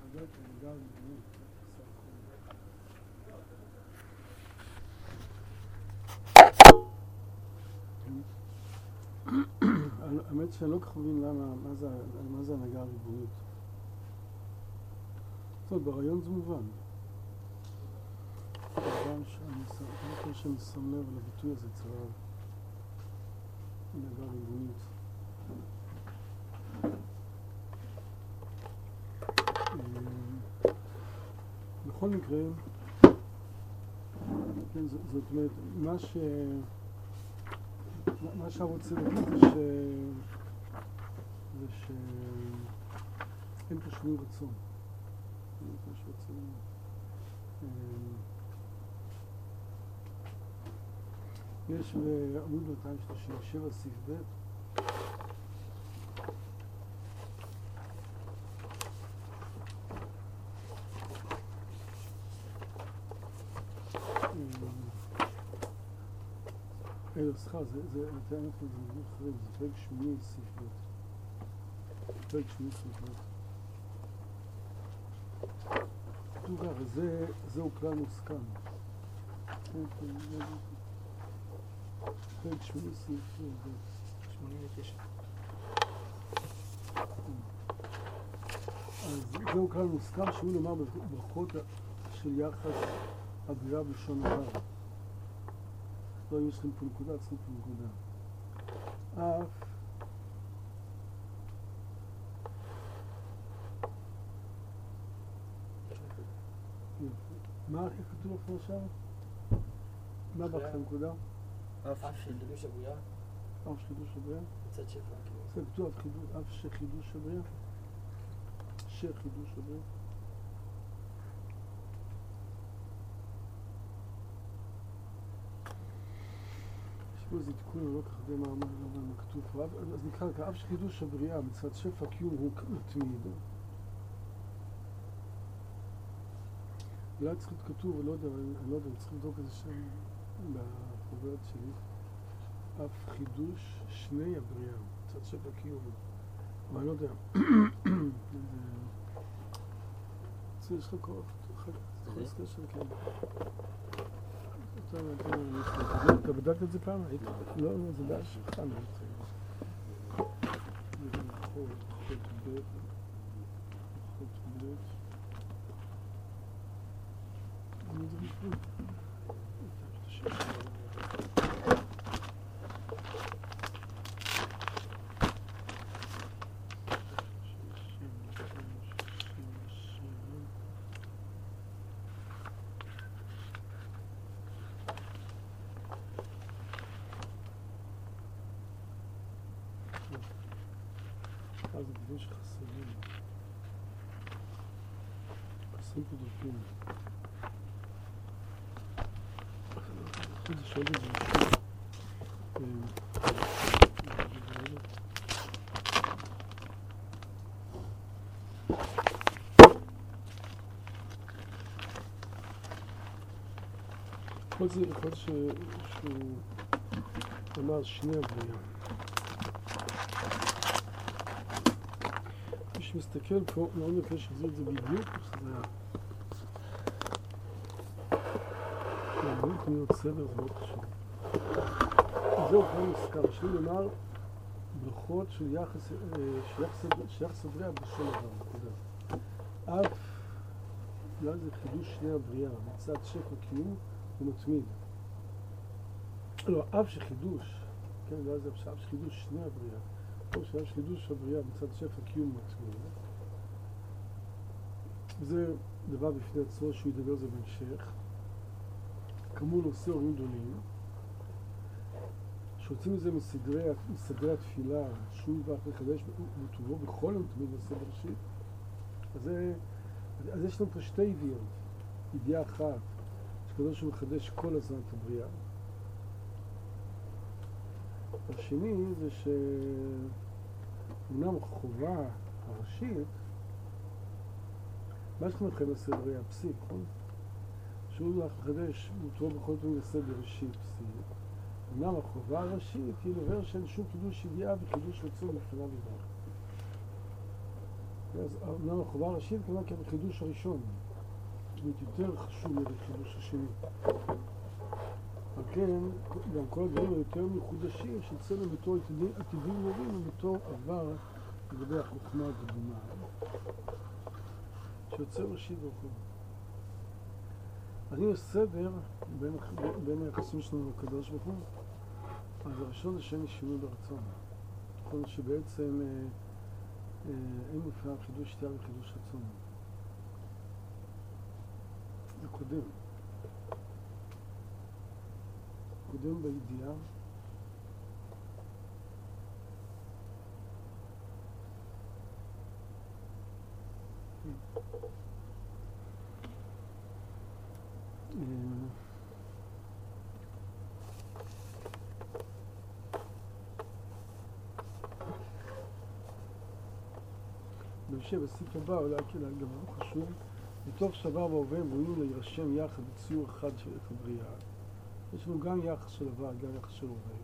חזק ונגע ובנות. האמת שאני לא כל מבין מה זה הנהגה הריבונית. זאת אומרת, ברעיון זה מובן. כמובן שאני שם לב על הביטוי הזה אצל הנהגה הריבונית. בכל מקרה, כן, זאת אומרת, מה שאני רוצה להגיד זה שאין פה שינוי רצון. יש בעמוד 237 סעיף ב' סליחה, זה פרק שמיני סעיף ב'. פרק שמיני סעיף ב'. כתוב ככה, זהו כלל מוסכם. פרק שמיני סעיף ב'. 89. אז זהו כלל מוסכם שהוא נאמר ברכות של יחס הבריאה בלשון הרע. לא, יש לכם פה נקודה, צריכים פה נקודה. אף מה כתוב לכם עכשיו? מה בא לכם נקודה? אף שחידוש הבריאה? אף שחידוש הבריאה? מצד שפע. זה כתוב אף שחידוש הבריאה? שחידוש הבריאה? יש פה איזה תיקון, אני לא כך יודע מה כתוב פה. אז נקרא כאף שחידוש הבריאה מצד שפע קיום הוא תמיד. אולי צריך להיות כתוב, אני לא יודע, צריך לבדוק איזה שם בחוברת שלי. אף חידוש שני הבריאה, מצד שפע קיום. אבל אני לא יודע. יש לך כוח, אתה יכול לזכר שם כן. אתה בדקת את זה פעם? לא, זה בעיה שלך, אני רוצה. זה חוד ב' אני זה נכון. אז זה דברים שחסרים. חסרים פה דרכים. אחרי זה שואל את זה יכול להיות שהוא אמר שני הבריאה. מי שמסתכל פה, מאוד מקווה שחזיר את זה בדיוק, שזה היה באמת להיות סדר, זה מאוד חשוב. זהו כבר מוזכר, שלי לומר ברכות של יחס הבריאה בשם הרב, נקודה. אף, בגלל זה חידוש שני הבריאה, מצד שפע קיום ומתמיד. לא, אף שחידוש, כן, בגלל זה אף שחידוש שני הבריאה, או שאף שחידוש הבריאה מצד שפע קיום מתמיד. זה דבר בפני עצמו שהוא ידבר זה בהמשך. כאמור נושא הורים גדולים, שיוצאים מזה מסדרי התפילה, שהוא יברך לחדש בטובו בכל יום תמיד נושא בראשית. אז יש לנו פה שתי ידיעות. ידיעה אחת, שקדוש הוא מחדש כל הזמן את הבריאה. השני זה שאומנם החובה הראשית, מה שאתם מתחילים לעשות בריאה פסיק, נכון? שהוא יברך לחדש בטובו בכל יום נושא בראשית פסיק. אומנם החובה הראשית היא לבר שאין שום חידוש ידיעה וחידוש רצון מבחינה בדרך. אז אמנם החובה הראשית כמובן כחידוש הראשון. זאת אומרת, יותר חשוב מהחידוש השני. וכן, גם כל הדברים היותר מחודשים שאצלנו בתור עתידים מורים ובתור עבר לגבי החוכמה הקדומה. שיוצר ראשית וכו'. אז יש סדר בין היחסים שלנו לקדוש ברוך הוא. אז הראשון זה שאין שינוי ברצון. נכון שבעצם אין מופע חידוש שתייה וחידוש רצון. זה קודם. קודם בידיעה. בהמשך בסעיף הבא, אולי גם חשוב, מתוך שעבר והווה ראויים להירשם יחד בציור אחד של הבריאה. יש לנו גם יחס של עבר, גם יחס של הווה.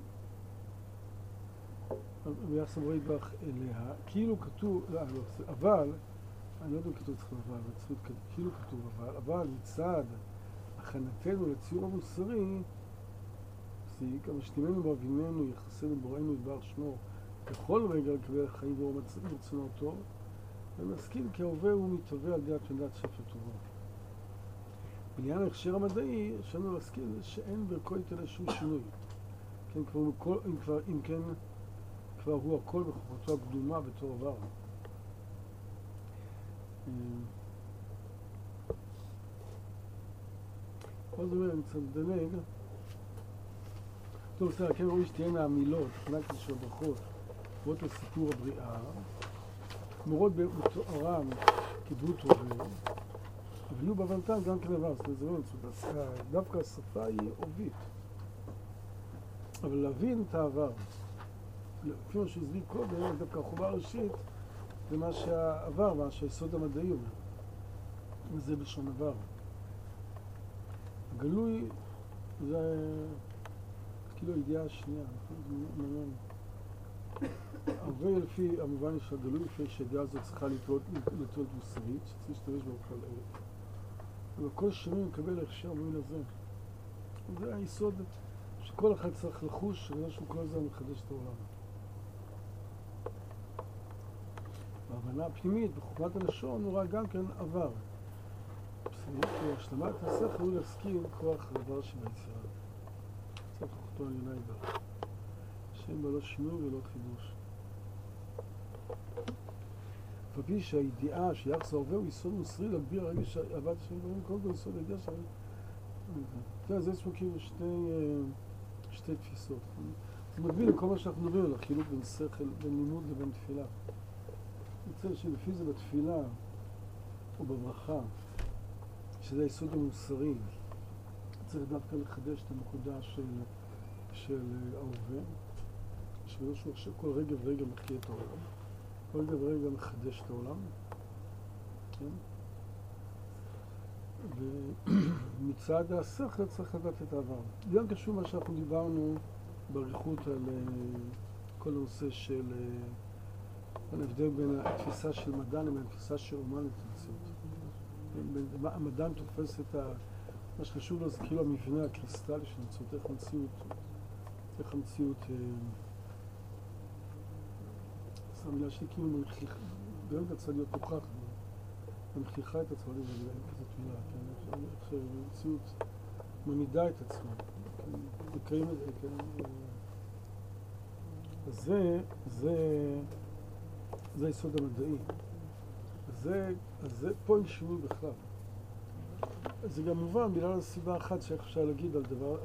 ויחס הווה יתברך אליה, כאילו כתוב, אבל, אני לא יודע אם כתוב אצלכם אבל, כאילו כתוב אבל מצד הכנתנו לציור המוסרי, פסיק, המשתימנו ואביננו, יחסנו בוראנו יתברך שמו, בכל רגע לקבל חיים ואור ברצונו טוב, ומסכים כי ההווה הוא מתהווה על ידי התמדת ספר תורה. בעניין ההכשר המדעי, יש לנו להסכים שאין בערכו יתעלה שום שינוי. כן, אם כן, כבר הוא הכל בחוכמתו הקדומה בתור עבר. עוד אומר, אני קצת מדלג. טוב, בסדר, כן ראוי שתהיינה המילות, תכנק של הברכות, קוראות לסיפור הבריאה, מורות בתוארם כדמות הווה, אבל יהיו בהבנתם גם כן עבר, זאת אומרת, דווקא השפה היא עובית. אבל להבין את העבר, לפי מה שהסביר קודם, דווקא החובה הראשית, זה מה שהעבר, מה שהיסוד המדעי אומר. וזה בלשון עבר. הגלוי זה כאילו הידיעה השנייה, נכון? זה מעניין. הרבה לפי המובן של הגלוי, לפי שהידיעה הזאת צריכה לתלות מוסרית, שצריך להשתמש בה בכל ערך. אבל כל שני מקבל הכשר במין הזה. זה היסוד שכל אחד צריך לחוש, בגלל שהוא כל הזמן מחדש את העולם. בהבנה הפנימית, בחוכמת הלשון, הוא ראה גם כן עבר. השלמת השכל הוא להסכים כוח הדבר שביצירה. קצת חוכתו עליונה יתברך. השם בלא שינוי ולא חידוש. לפי שהידיעה שיחס ההווה הוא יסוד מוסרי להגביר הרגש אהבת השם דברים, קודם כל יסוד הידיעה של... אז יש פה כאילו שתי תפיסות. זה מקביל לכל מה שאנחנו מדברים על החילוק בין שכל, בין לימוד לבין תפילה. אני רוצה שלפי זה בתפילה או בברכה, שזה היסוד המוסרי, צריך דווקא לחדש את הנקודה של ההווה, שבאמת שהוא עכשיו כל רגע ורגע מחיה את העולם, כל רגע ורגע מחדש את העולם, כן? ומצד השכל צריך לדעת את העבר. גם קשור מה שאנחנו דיברנו באריכות על כל הנושא של ההבדל בין התפיסה של מדען לבין התפיסה של אומן לתמצאות. המדען תופס את מה שחשוב לו זה כאילו המבנה הקריסטלי של המציאות, איך המציאות זו המילה שהיא כאילו מנכיחה, באמת הצעה להיות תוכח, מנכיחה את עצמה, אין כזאת מילה, איך שהמציאות ממידה את עצמה, מקיים את זה, כן? אז זה היסוד המדעי. אז פה אין שינוי בכלל. זה גם מובן בגלל הסיבה אחת שאיך אפשר להגיד על דבר,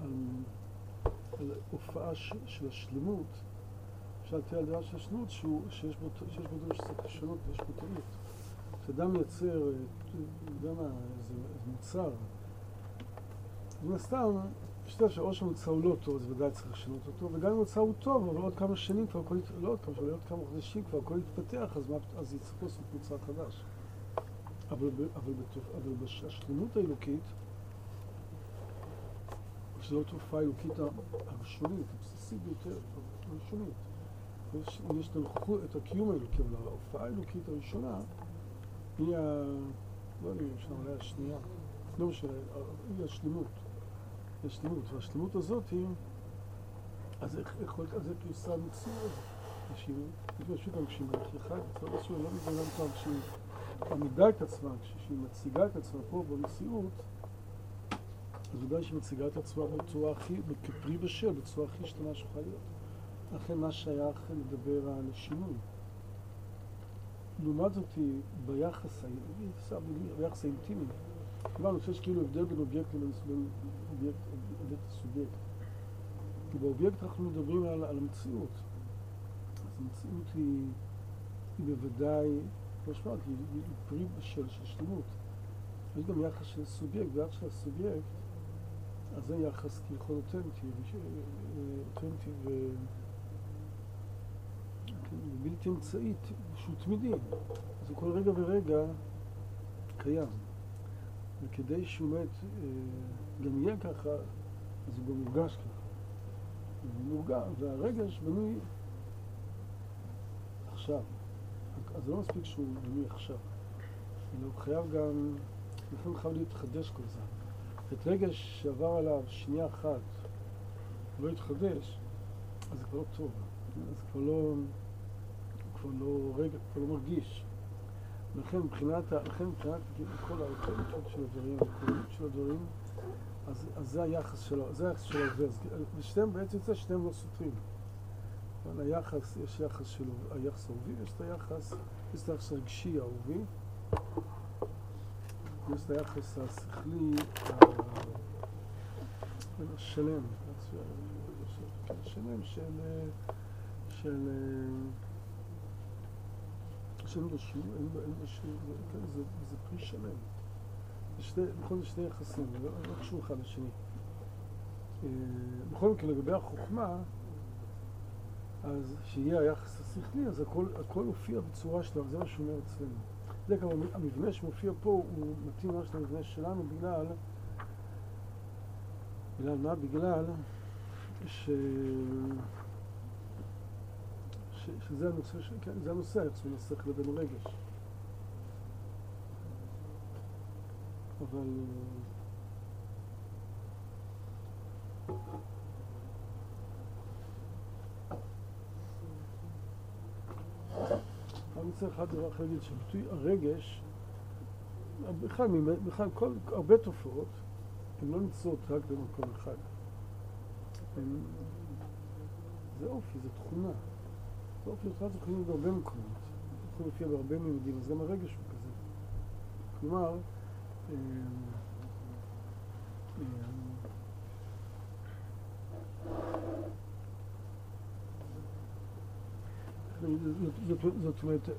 על הופעה של השלמות. אפשר לתאר על דבר של השלמות שיש בו דבר שצריך לשנות ויש בו טעות. כשאדם מייצר, איזה מוצר, מן הסתם, פשוט שאו שהמוצר הוא לא טוב, אז ודאי צריך לשנות אותו, וגם אם המוצר הוא טוב, אבל עוד כמה שנים כבר הכל, לא עוד כמה שנים, עוד כמה חודשים כבר הכל יתפתח, אז יצטרכו לעשות מוצר חדש. אבל בשלמות האלוקית, שזו תופעה האלוקית הראשונית, הבסיסית ביותר, הראשונית, יש את הנוכחות, את הקיום האלוקי, אבל ההופעה האלוקית הראשונה היא לא יודע אם אפשר, אולי השנייה, לא משנה, היא השלמות. והשלמות הזאת היא, אז איך יוסד מציאות? יש פשוט כשהיא מלכיחה את עצמה, לא מבינה אותה, כשהיא עמידה את עצמה, כשהיא מציגה את עצמה פה במציאות, אז ודאי שהיא מציגה את עצמה בצורה הכי, כפרי בשל, בצורה הכי שתנה שיכולה להיות. לכן מה שייך לדבר על השינוי. לעומת זאת היא ביחס האינטימי. כבר אני חושב שכאילו הבדל בין אובייקט לבין סובייקט. כי באובייקט אנחנו מדברים על המציאות. אז המציאות היא בוודאי, כמו שאמרת, היא פרי בשל של שלמות. יש גם יחס של סובייקט, ויחס של הסובייקט, אז זה יחס כביכול אותנטי ובלתי אמצעי, שהוא תמידי. אז הוא כל רגע ורגע קיים. וכדי שהוא באמת גם יהיה ככה, אז הוא גם מורגש ככה. והרגש בנוי עכשיו. אז זה לא מספיק שהוא בנוי עכשיו. אלא הוא חייב גם, לפעמים חייב להתחדש כל זה. את רגש שעבר עליו שנייה אחת, הוא לא יתחדש, אז זה כבר לא טוב. אז כבר לא רגע, כבר לא מרגיש. לכן מבחינת כל האותנטיות של הדברים, הקוליות של הדברים, אז זה היחס שלו, ושתיהם בעצם זה שניהם לא סותרים. היחס, יש יחס שלו, היחס האהובי, יש את היחס הרגשי האהובי, יש את היחס השכלי השלם, השלם שאין לו שינוי, זה פרי שלם. בכל זה שני יחסים, לא קשור אחד לשני. בכל מקרה, לגבי החוכמה, אז שיהיה היחס השכלי, אז הכל הופיע בצורה שלו, זה מה שהוא אומר אצלנו. זה כמה המבנה שמופיע פה הוא מתאים ממש למבנה שלנו בגלל מה? בגלל שזה הנושא, זה הנושא, איך זה מנסח לבין רגש. אבל אני צריך אחד דבר אחר להגיד שביטוי הרגש, בכלל הרבה תופעות, הן לא נמצאות רק במקום אחד. זה אופי, זה תכונה. זה אופי אותך זוכרים בהרבה מקומות. יכול להופיע בהרבה מימדים, אז גם הרגש הוא כזה. כלומר, זאת אומרת,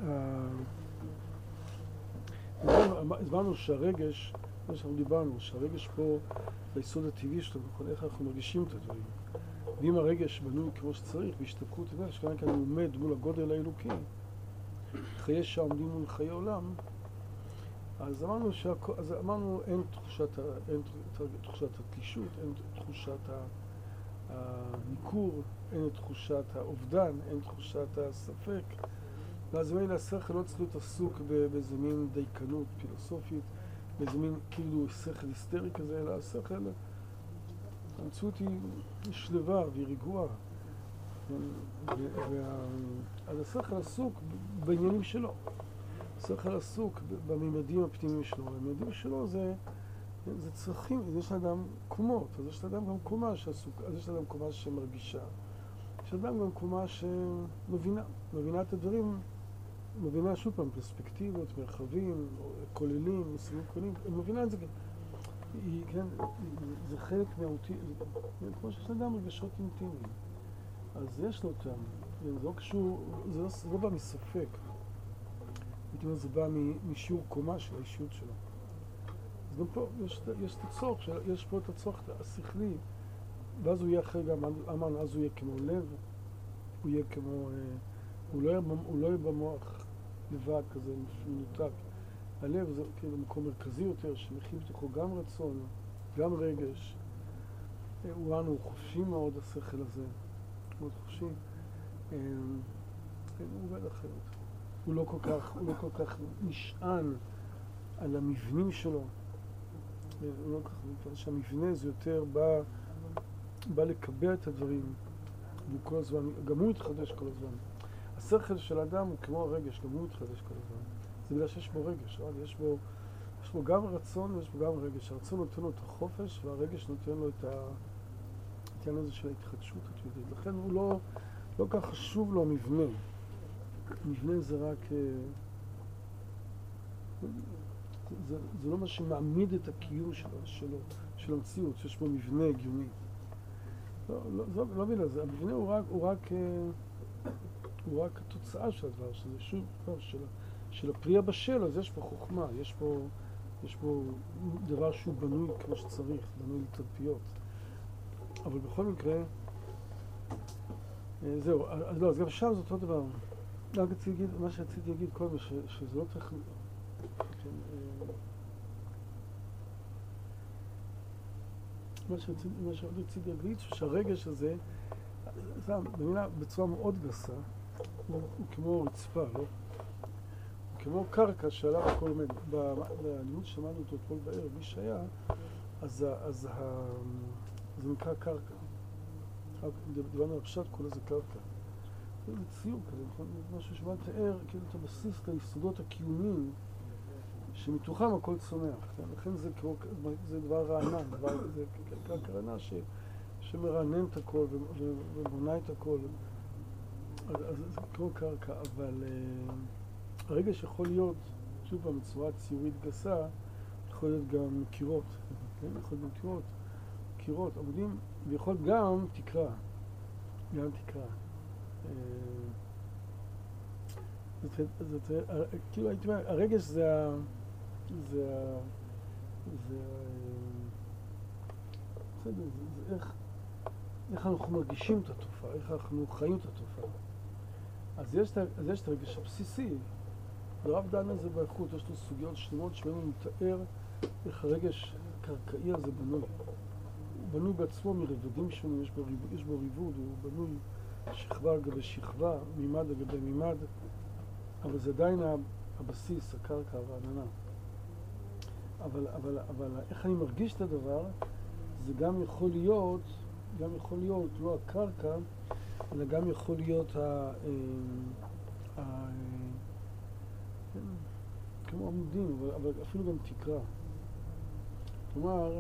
הסברנו שהרגש, מה שאנחנו דיברנו, שהרגש פה ביסוד הטבעי שלנו, איך אנחנו מרגישים את הדברים. ואם הרגש בנוי כמו שצריך, בהשתפכות, שכאן כאן הוא עומד מול הגודל האלוקי, חיי שעומדים מול חיי עולם, אז אמרנו אין תחושת התלישות, אין תחושת הניכור, אין תחושת האובדן, אין תחושת הספק. ואז מילא השכל לא צריך להיות עסוק באיזה מין דייקנות פילוסופית, באיזה מין כאילו שכל היסטרי כזה, אלא השכל, המציאות היא שלווה והיא רגועה. אז השכל עסוק בעניינים שלו. השכל עסוק בממדים הפנימיים שלו. הממדים שלו זה צרכים, יש לאדם קומות, אז יש לאדם גם קומה שעסוק, אז יש לאדם קומה שמרגישה. יש לאדם גם קומה שמבינה את הדברים, מבינה שוב פעם פרספקטיבות, מרחבים, כוללים, מושגים כוללים, היא מבינה את זה. כן, זה חלק מהותי, כמו שיש לאדם רגשות אינטימיים. אז יש לו אותם, זה לא קשור, זה לא בא מספק. הייתי אומר, זה בא משיעור קומה של האישיות שלו. אז גם פה יש את הצורך, יש פה את הצורך השכלי, ואז הוא יהיה אחרי גם, אמרנו, אז הוא יהיה כמו לב, הוא יהיה כמו, הוא לא יהיה במוח לבד כזה, מנותק. הלב זה כאילו מקום מרכזי יותר, שמכיל בתוכו גם רצון, גם רגש. הוא חופשי מאוד, השכל הזה, מאוד חופשי. כן, הוא עובד אחרת. הוא לא כל כך נשען על המבנים שלו. הוא לא כל כך, בגלל שהמבנה זה יותר בא לקבע את הדברים. והוא כל הזמן, גם הוא מתחדש כל הזמן. השכל של האדם הוא כמו הרגש, גם הוא מתחדש כל הזמן. זה בגלל שיש בו רגש, יש בו גם רצון ויש בו גם רגש. הרצון נותן לו את החופש והרגש נותן לו את העניין הזה של ההתחדשות התמידית. לכן הוא לא כך חשוב לו המבנה. המבנה זה רק... זה לא מה שמעמיד את הקיום של המציאות, שיש בו מבנה הגיוני. לא בגלל זה, המבנה הוא רק התוצאה של הדבר, שזה שוב דבר של הפרי הבשל, אז יש פה חוכמה, יש פה דבר שהוא בנוי כמו שצריך, בנוי לתלפיות. אבל בכל מקרה, זהו, אז גם שם זה אותו דבר. רק מה שרציתי להגיד קודם, שזה לא צריך... מה שרציתי להגיד, שהרגש הזה, במילה בצורה מאוד גסה, הוא כמו רצפה, לא? הוא כמו קרקע שעליו הכל עומד. בלימוד שמענו אותו אתמול בערב, מי שהיה, אז זה נקרא קרקע. דיברנו על פשט, כל איזה קרקע. זה ציור כזה, נכון? משהו שבא לתאר כאילו את הבסיס ליסודות הקיומיים שמתוכם הכל צומח. לכן זה דבר רענן, זה קרקע רענן שמרענן את הכל ובונה את הכל. אז זה כמו קרקע, אבל הרגש יכול להיות, שוב בצורה ציורית גסה, יכול להיות גם קירות, כן? יכול להיות גם קירות, עמודים, ויכול גם תקרה, כאילו הייתי אומר, הרגש זה איך אנחנו מרגישים את התופעה, איך אנחנו חיים את התופעה. אז יש את הרגש הבסיסי, הרב דן הזה באיכות, יש לו סוגיות שלמות שבהם הוא מתאר איך הרגש הקרקעי הזה בנוי. הוא בנוי בעצמו מרבדים שונים, יש בו ריבוד, הוא בנוי שכבה על גבי שכבה, מימד על גבי מימד, אבל זה עדיין הבסיס, הקרקע, הרעננה. אבל איך אני מרגיש את הדבר, זה גם יכול להיות לא הקרקע, אלא גם יכול להיות כמו עמודים, אבל אפילו גם תקרה. כלומר,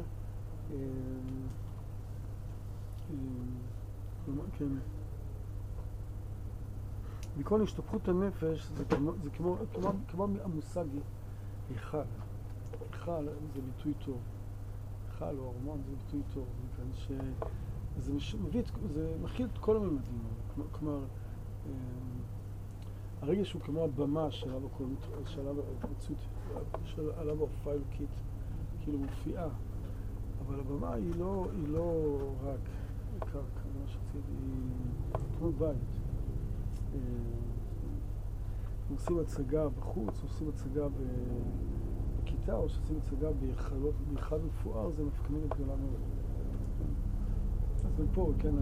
כן, מכל השתפכות הנפש זה כמו המושג היכל. היכל זה ביטוי טוב. היכל או ארמון זה ביטוי טוב, מכאן שזה מכיל את כל הממדים. כלומר, הרגש הוא כמו הבמה שעליו ההופעה אלוקית כאילו מופיעה, אבל הבמה היא לא רק קרקע, מה שצידי, היא כמו בית. עושים הצגה בחוץ, עושים הצגה בכיתה, או שעושים הצגה בהיכל מפואר, זה נפקמינה גדולה מאוד. אז גם פה, כן,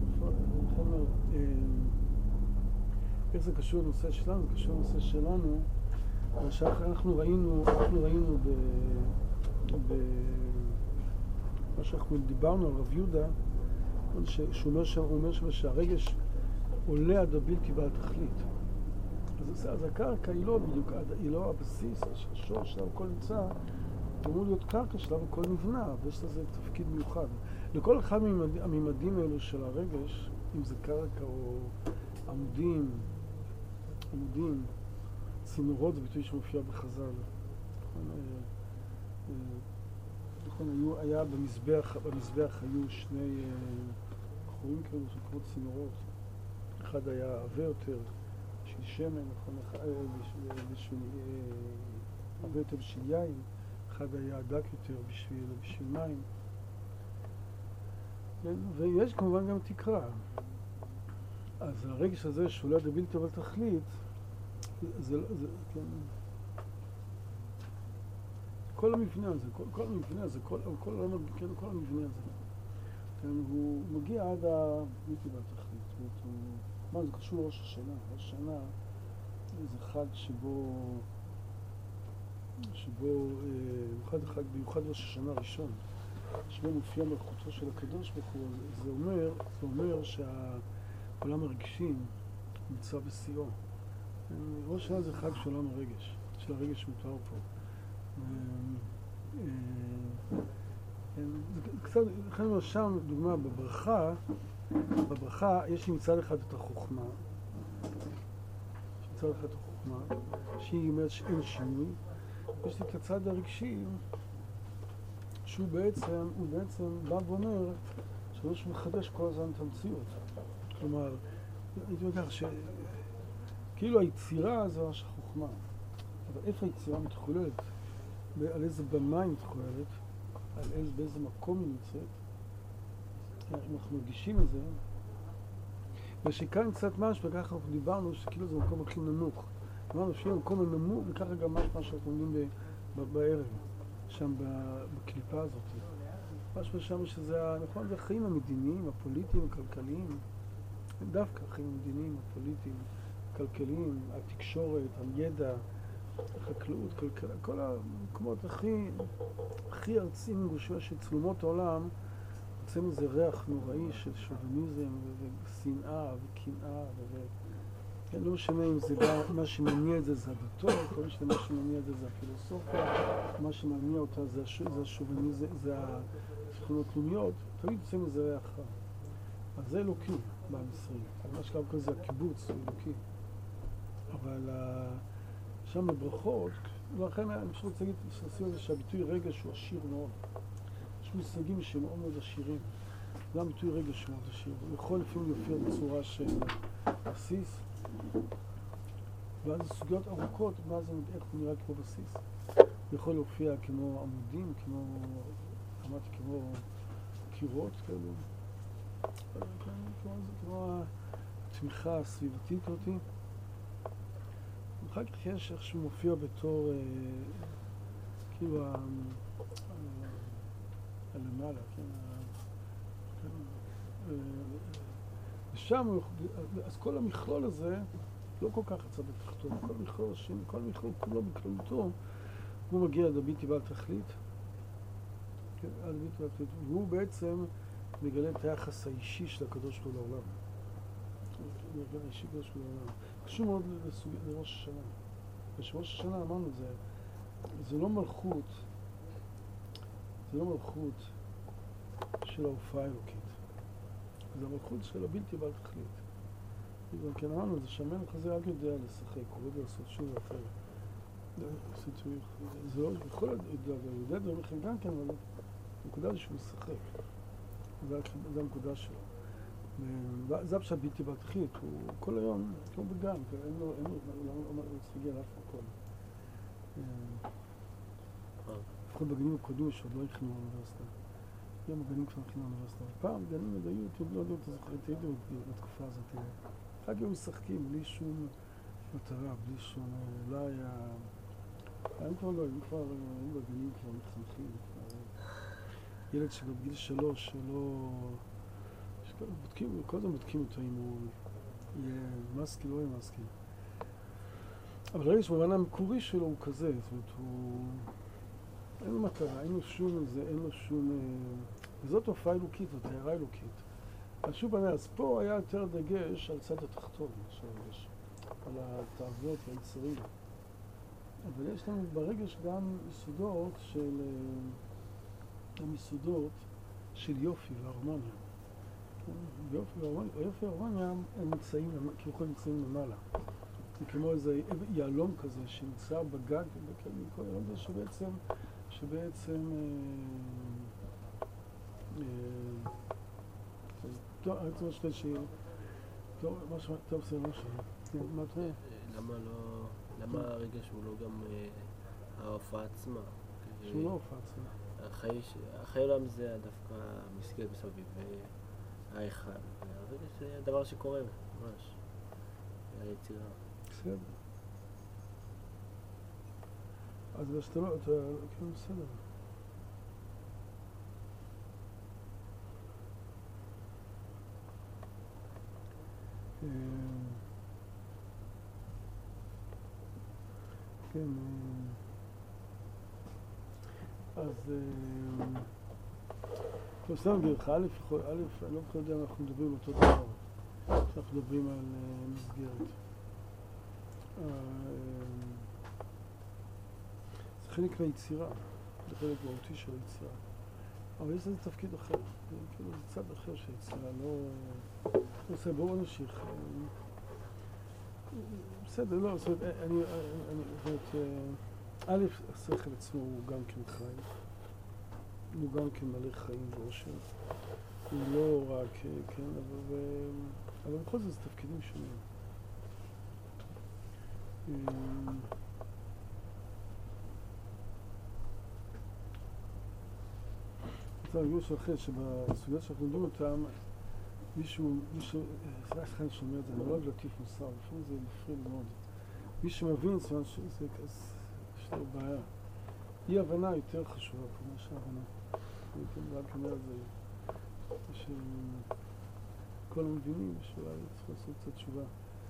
איך זה קשור לנושא שלנו? זה קשור לנושא שלנו, שאנחנו ראינו מה שאנחנו דיברנו על רב יהודה, שהוא אומר שהרגש עולה עד הבלתי בעל תכלית. אז הקרקע היא לא בדיוק, היא לא הבסיס, השורש שלה הכל נמצא, אמור להיות קרקע שלה הכל נבנה, ויש לזה תפקיד מיוחד. לכל אחד מהממדים האלו של הרגש, אם זה קרקע או עמודים, צינורות, זה ביטוי שמופיע בחז"ל. נכון, היה במזבח היו שני חורים כאלו של כמו צינורות. אחד היה עבה יותר, בשביל שמן, נכון, עבה יותר בשביל יין, אחד היה דק יותר בשביל מים. ויש כמובן גם תקרה. אז הרגש הזה שעולה עד הבלתי בעל תכלית, כן, כל המבנה הזה, כל המבנה הזה, כל המבנה הזה, כן, הוא מגיע עד הבלתי בעל תכלית, זאת אומרת, מה זה קשור לראש השנה? ראש השנה זה חג חג ביוחד ראש השנה הראשון, שבו מופיע מלכותו של הקדוש ברוך הוא. זה אומר שהעולם הרגשים נמצא בשיאו. ראש השנה זה חג של עולם הרגש, של הרגש מותר פה. קצת, לכן שם, דוגמה, בברכה יש לי מצד אחד את החוכמה, שהיא אומרת שאין שינוי. יש לי את הצד הרגשי, שהוא בעצם בא ואומר שהוא מחדש כל הזמן את המציאות. כלומר, הייתי אומר כך כאילו היצירה זו החוכמה, אבל איפה היצירה מתחוללת? על איזה במה היא מתחוללת? באיזה מקום היא נמצאת? אנחנו מרגישים את זה, ושכאן קצת משהו, וככה אנחנו דיברנו שכאילו זה מקום הכי נמוך. אמרנו שיהיה מקום הנמוך, וככה גם משהו שאנחנו עומדים בערב, שם בקליפה הזאת. משהו שם שזה, נכון, זה החיים המדיניים, הפוליטיים, הכלכליים, דווקא החיים המדיניים, הפוליטיים, הכלכליים, התקשורת, הידע, החקלאות, כלכלה, כל המקומות הכי ארציים מגושרים של צלומות העולם, אצלנו זה ריח נוראי של שוביניזם ושנאה וקנאה לא משנה אם זה מה שמניע את זה זה הדתות, לא משנה מה שמניע את זה זה הפילוסופיה, מה שמניע אותה זה השוביניזם, זה התכונות לאומיות, תמיד אצלנו זה ריח רע. אז זה אלוקי בעם ישראל, מה שקרה כזה הקיבוץ הוא אלוקי. אבל שם בברכות, ולכן אני פשוט רוצה להגיד שהביטוי רגש הוא עשיר מאוד. יש מושגים שהם מאוד מאוד עשירים. גם ביטוי רגש מאוד עשיר. הוא יכול לפעמים יופיע בצורה של בסיס, ואז סוגיות ארוכות, איך הוא נראה כמו בסיס. הוא יכול להופיע כמו עמודים, כמו קירות כאלו. כמו התמיכה הסביבתית אותי. אחר כך יש איך שהוא מופיע בתור כאילו הלמעלה, כן? ושם, אז כל המכלול הזה לא כל כך הצד התחתון, כל מכלול השני, כל מכלול כולו בכללותו, הוא מגיע עד הבלתי בעל תכלית, והוא בעצם מגלה את היחס האישי של הקדוש ברוך הוא לעולם. האישי הקדוש ברוך הוא לעולם. קשור מאוד לראש השנה. בראש השנה אמרנו זה לא מלכות, של ההופעה האלוקית. זה המלכות של הבלתי בעל תכלית. גם כן אמרנו, זה שהמלך הזה רק יודע לשחק, הוא יודע לעשות שוב ואחר. זה לא, בכל יודע דברים אחרים גם כן, אבל הנקודה זה שהוא משחק. זה הנקודה שלו. זה הפשט בלתי בעל תכלית, הוא כל היום, כמו בגן, אין לו, הוא צריך להגיע לאף מקום. לפחות בגנים הקודמים שעוד לא הכינו לאוניברסיטה. היום הגנים כבר הכינו לאוניברסיטה. פעם גנים עוד היו, לא יודע, אתה זוכר, תהייתי בתקופה הזאת. רק היו משחקים, בלי שום מטרה, בלי שום, לא היה... הם כבר לא, הם בגנים כבר מתחנכים. ילד שבגיל 3 שלא... כל הזמן בודקים אותו אם הוא יהיה מסקיל או לא יהיה מסקיל. אבל הרגש במובן המקורי שלו הוא כזה, זאת אומרת, אין לו מטרה, אין לו שום... וזאת הופעה אלוקית, זאת הערה אלוקית. אז שוב אני, אז פה היה יותר דגש על צד התחתון, על התאוויות והיצרים. אבל יש לנו ברגש גם יסודות של יופי והרמוניה. יופי והרמוניה הם נמצאים למעלה. זה כמו איזה יעלום כזה שנמצא בגג, כל יעלום זה שבעצם טוב, אני רוצה לשאול שיר. טוב, זה משהו. מה תראה? למה הרגש הוא לא גם ההופעה עצמה? שהוא לא הופעה עצמה. החיי עולם זה דווקא מסגרת מסביב וההיכל. הרגש זה דבר שקורה ממש. היצירה. בסדר. אז שאתה לא, אתה כאילו בסדר. כן, אז טוב, סתם אגיד לך, א', אני לא בכל יודע אם אנחנו מדברים על אותו דבר, אנחנו מדברים על מסגרת. זה חלק מהיצירה, זה חלק מהותי של היצירה, אבל יש לזה תפקיד אחר, כאילו זה צד אחר של היצירה, לא, בואו נמשיך. בסדר, לא, זאת אומרת, א', השכל עצמו הוא גם כן חי, הוא גם כן מלא חיים ואושר, הוא לא רק, כן, אבל בכל זאת זה תפקידים שונים. אז אני אגיד אחרי שבסוגיות שאנחנו יודעים אותם, מישהו, סליחה אני שומע את זה, אני לא אוהב להטיף מוסר, לפעמים זה מפריע מאוד. מי שמבין את זה, יש לו בעיה. אי הבנה יותר חשובה פה מאשר הבנה. אני כן רק אומר את זה, שכל המבינים שאולי צריך לעשות קצת תשובה.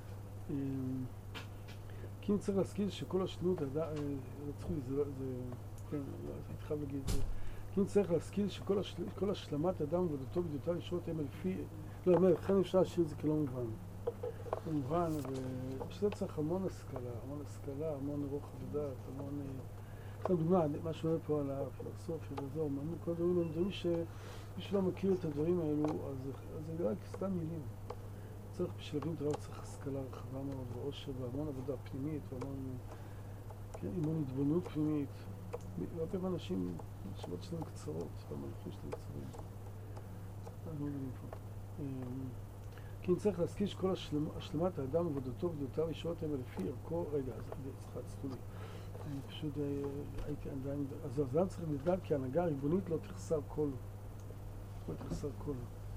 כי אם צריך להזכיר שכל השלמות, רצחו לי, זה, כן, הייתי חייב להגיד את זה. כי אם צריך להזכיר שכל השלמת אדם ובדתו בדיותיו ישועות הם לפי, לא, אומר, לכן אפשר להשאיר את זה כלא מובן. לא מובן, ובשביל זה צריך המון השכלה, המון רוחב דעת, המון... סתם דוגמה, מה שאומר פה על הפילוסופיה וזהו, מאמין כל הדברים, דברים שמי שלא מכיר את הדברים האלו, אז זה רק סתם מילים. צריך בשביל להבין את הרב צריך השכלה רחבה מאוד, ועושר, והמון עבודה פנימית, והמון התבוננות פנימית. הרבה מהאנשים, השאלות שלהם קצרות, והמלכים שלהם קצרים. אז לא מבינים פה. כי אם צריך להזכיר שכל השלמת האדם עבודתו ובדיותיו ישועות הם לפי ערכו, רגע, אז צריכה לצטו לי. אני פשוט הייתי עדיין, אז האדם צריך לדעת כי ההנהגה הריבונית לא תחסר כל. לא תחסר כל.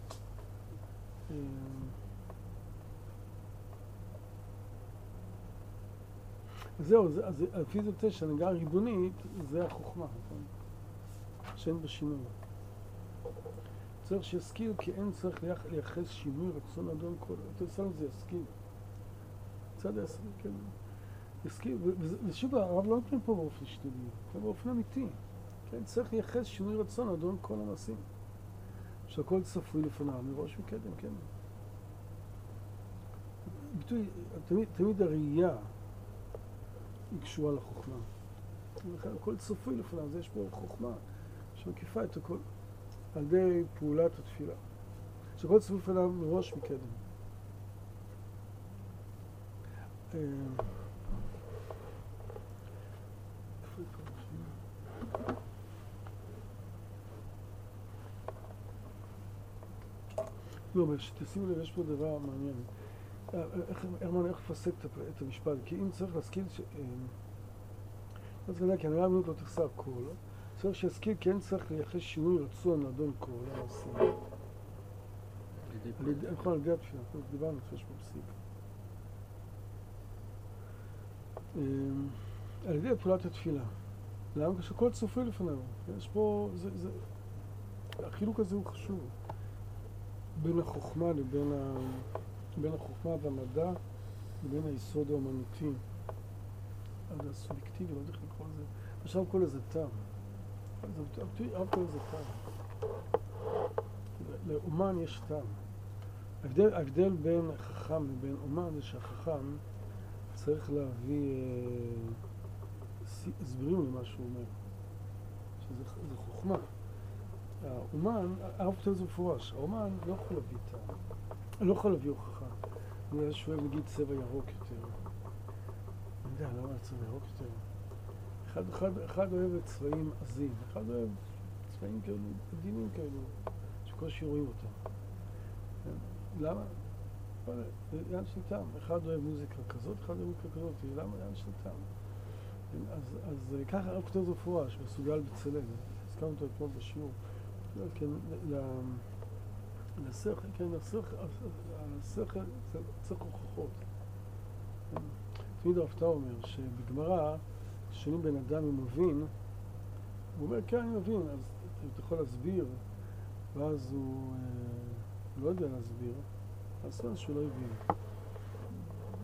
אז זהו, אז לפי זה תשע, שההנהגה הריבונית זה החוכמה, שאין בה שינוי. צריך שיזכיר כי אין צריך לייחס שינוי רצון אדון כל, אתה שם את זה יזכיר. צד יזכיר, כן. יזכיר, ושוב הרב לא נותן פה באופן שתודי, זה באופן אמיתי. כן, צריך לייחס שינוי רצון אדון כל המעשים. שהכל צפוי לפניו, מראש וקדם, כן. ביטוי, תמיד הראייה היא קשורה לחוכמה. הכל צפוי לפניו, אז יש פה חוכמה שמקיפה את הכל. על ידי פעולת התפילה. שכל צפוי לפניו מראש מקדם. לא, אבל שתשימו לב, יש פה דבר מעניין. איך לפסק את המשפט? כי אם צריך להזכיר אז כנראה, כי הנראה המינות לא תחסר כל, צריך שיזכיר כי אין צריך לייחס שינוי רצון אדון כל, המעשים. נכון, על ידי התפילה, דיברנו שיש פה פסיק. על ידי פעולת התפילה. למה? כשכל צופי לפניו. יש פה, החילוק הזה הוא חשוב. בין החוכמה בין החוכמה והמדע לבין היסוד האמנותי. עד הסובייקטיבי, לא יודע איך לקרוא לזה. עכשיו כל איזה טעם. הרב כל איזה טעם. לאומן יש טעם. ההבדל בין חכם לבין אומן זה שהחכם צריך להביא הסברים למה שהוא אומר. שזה חוכמה. האומן, הרב כותב את זה מפורש, האומן לא יכול להביא טעם. לא יכול להביא הוכחה. הוא היה שואל נגיד צבע ירוק יותר. אני יודע, למה צבע ירוק יותר? אחד אוהב צבעים עזים, אחד אוהב צבעים כאלו, עדינים כאלו, שקושי רואים אותם. למה? זה עניין של טעם. אחד אוהב מוזיקה כזאת, אחד אוהב מוזיקה כזאת. למה? עניין של טעם. אז ככה הרב כותב את זה מפורש, בסוגל בצלאל. הזכרנו אותו אתמול בשיעור. כן, לשכל, כן, השכל צריך הוכחות. תמיד הרב טאו אומר שבגמרא, שואלים בן אדם אם מבין, הוא אומר, כן, אני מבין, אז אתה יכול להסביר, ואז הוא לא יודע להסביר, אז זה שהוא לא הבין.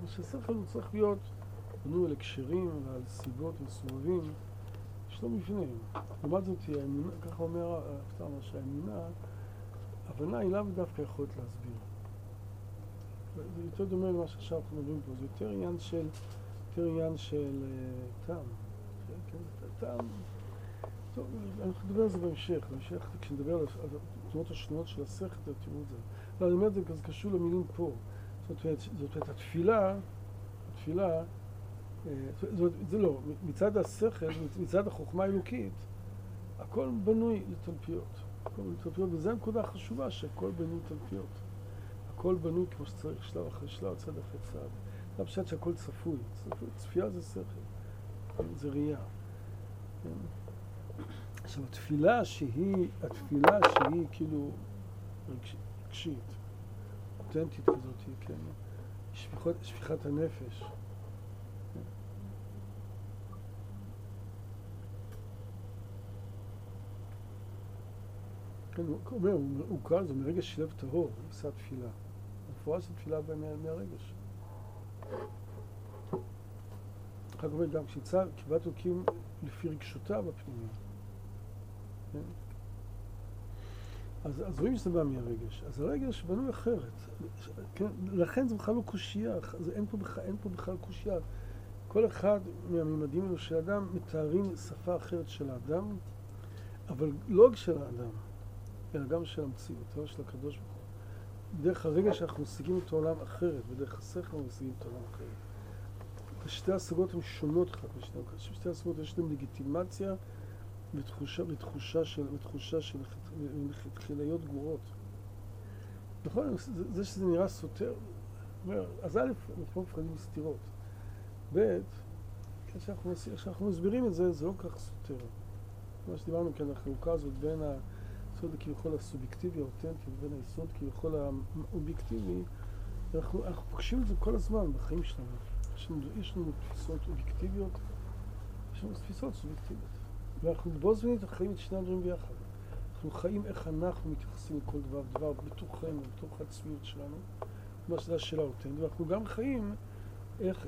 ששכל הוא צריך להיות בנוי על הקשרים ועל סיבות מסובבים, יש לו מבנה. לעומת זאת, ככה אומר, אתה אומר שהאמונה, הבנה היא לאו דווקא יכולת להסביר. זה יותר דומה למה שעכשיו אנחנו מדברים פה, זה יותר עניין של טעם. כן, טעם. טוב, אנחנו נדבר על זה בהמשך, כשנדבר על התנועות השונות של השכל, תראו את זה. לא, אני אומר את זה, זה קשור למילים פה. זאת אומרת, התפילה, זה לא, מצד השכל, מצד החוכמה האלוקית, הכל בנוי לתלפיות. וזו הנקודה החשובה, שהכל בנוי לתלפיות. הכל בנוי כמו שצריך, שלב אחרי שלב, צד אחרי צד. זה פשוט שהכל צפוי. צפייה זה שכל, זה ראייה. עכשיו, התפילה שהיא כאילו רגשית, אותנטית כזאת, כן? שפיכת הנפש. כן, הוא קרא לזה מרגש של לב טהור, עושה תפילה. המפורש של תפילה בא מהרגש. אחר כך גם כשיצא קיבת אלוקים לפי רגשותיו הפנימיים. כן? אז רואים שזה בא מהרגש. אז הרגש בנוי אחרת. כן? לכן זה בכלל לא קושייה. אין פה בכלל קושייה. כל אחד מהמימדים האלו של האדם מתארים שפה אחרת של האדם, אבל לא רק של האדם, אלא גם של המציאות, של הקדוש ברוך הוא. דרך הרגש אנחנו משיגים את העולם אחרת, ודרך השכל אנחנו משיגים את העולם אחרת. ושתי השגות הן שונות אחת משתנה. שתי השגות יש להן לגיטימציה ותחושה של חיליות גבוהות. נכון, זה שזה נראה סותר, אז א', אנחנו מפחדים מסתירות. ב', כשאנחנו מסבירים את זה, זה לא כך סותר. כמו שדיברנו כאן, החלוקה הזאת בין היסוד כביכול הסובייקטיבי, האותנטי, ובין היסוד כביכול האובייקטיבי, אנחנו פוגשים את זה כל הזמן בחיים שלנו. יש לנו תפיסות אובייקטיביות, יש לנו תפיסות סובייקטיביות. ואנחנו בו זמנית חיים את שני הדברים ביחד. אנחנו חיים איך אנחנו מתייחסים לכל דבר בתוכנו, בתוך העצמיות שלנו, מה שזה השאלה אותנטית, ואנחנו גם חיים איך,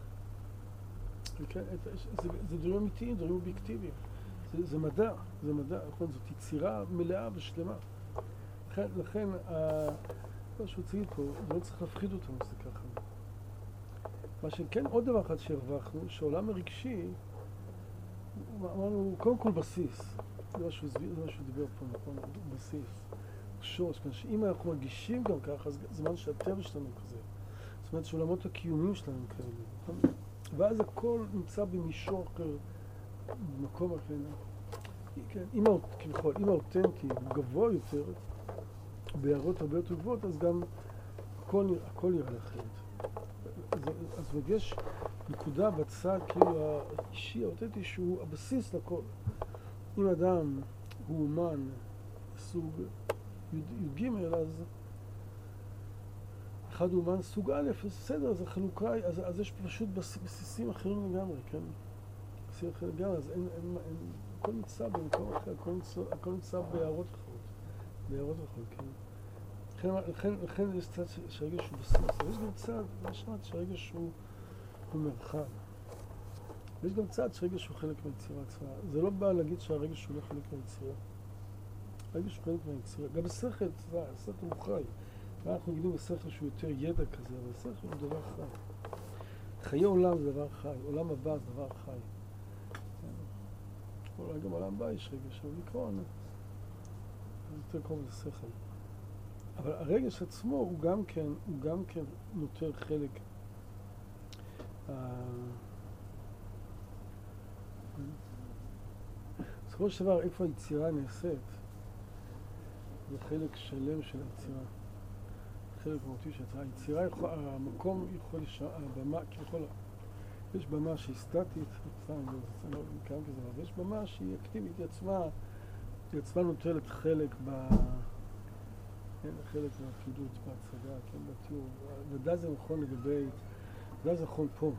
זה דברים אמיתיים, דברים אובייקטיביים. זה מדע, נכון? זאת יצירה מלאה ושלמה. לכן, מה שהוא צריך פה, זה לא צריך להפחיד אותנו, זה ככה. מה שכן, עוד דבר אחד שהרווחנו, שהעולם הרגשי, אמרנו, קודם כל בסיס. זה מה שהוא דיבר פה, נכון? בסיס. שורש, אם אנחנו מרגישים גם ככה, אז זמן שהטבע שלנו כזה. זאת אומרת שעולמות הקיומים שלנו כאלה, נכון? ואז הכל נמצא במישור אחר, במקום אחר. כן, אם האותנטי הוא גבוה יותר, בהערות הרבה יותר גבוהות, אז גם הכל יראה אחרת. אז יש נקודה בצד כאילו האישי, האותנטי, שהוא הבסיס לכל. אם אדם הוא אומן סוג י"ג, אז אחד הוא אומן סוג א', אז בסדר, אז החלוקה, אז יש פשוט בסיסים אחרים לגמרי, כן? בסיסים אחרים לגמרי, אז הכל נמצא במקום אחר, הכל נמצא בהערות אחרות, כן? לכן יש צד שהרגש הוא בסיס, אבל יש גם צד, שהרגש הוא מרחב. ויש גם צד שהרגש הוא חלק מהיצירה עצמה. זה לא בא להגיד שהרגש הוא לא חלק מהיצירה. הרגש הוא חלק מהיצירה. גם בשכל, השכל הוא חי. אנחנו גילים בשכל שהוא יותר ידע כזה, אבל השכל הוא דבר חי. חיי עולם זה דבר חי, עולם הבא זה דבר חי. אולי גם עולם הבא יש רגש, אבל בעיקרון זה יותר קרוב לשכל. אבל הרגש עצמו הוא גם כן נותר חלק בסופו של דבר, איפה היצירה נעשית, זה חלק שלם של היצירה. חלק מהותי של היצירה. המקום יכול הבמה, יש במה שהיא סטטית, ויש במה שהיא אקטיבית, היא עצמה נוטלת חלק חלק מהפעילות, בהצגה, בתיאור. ודאי זה נכון ודאי זה נכון פה.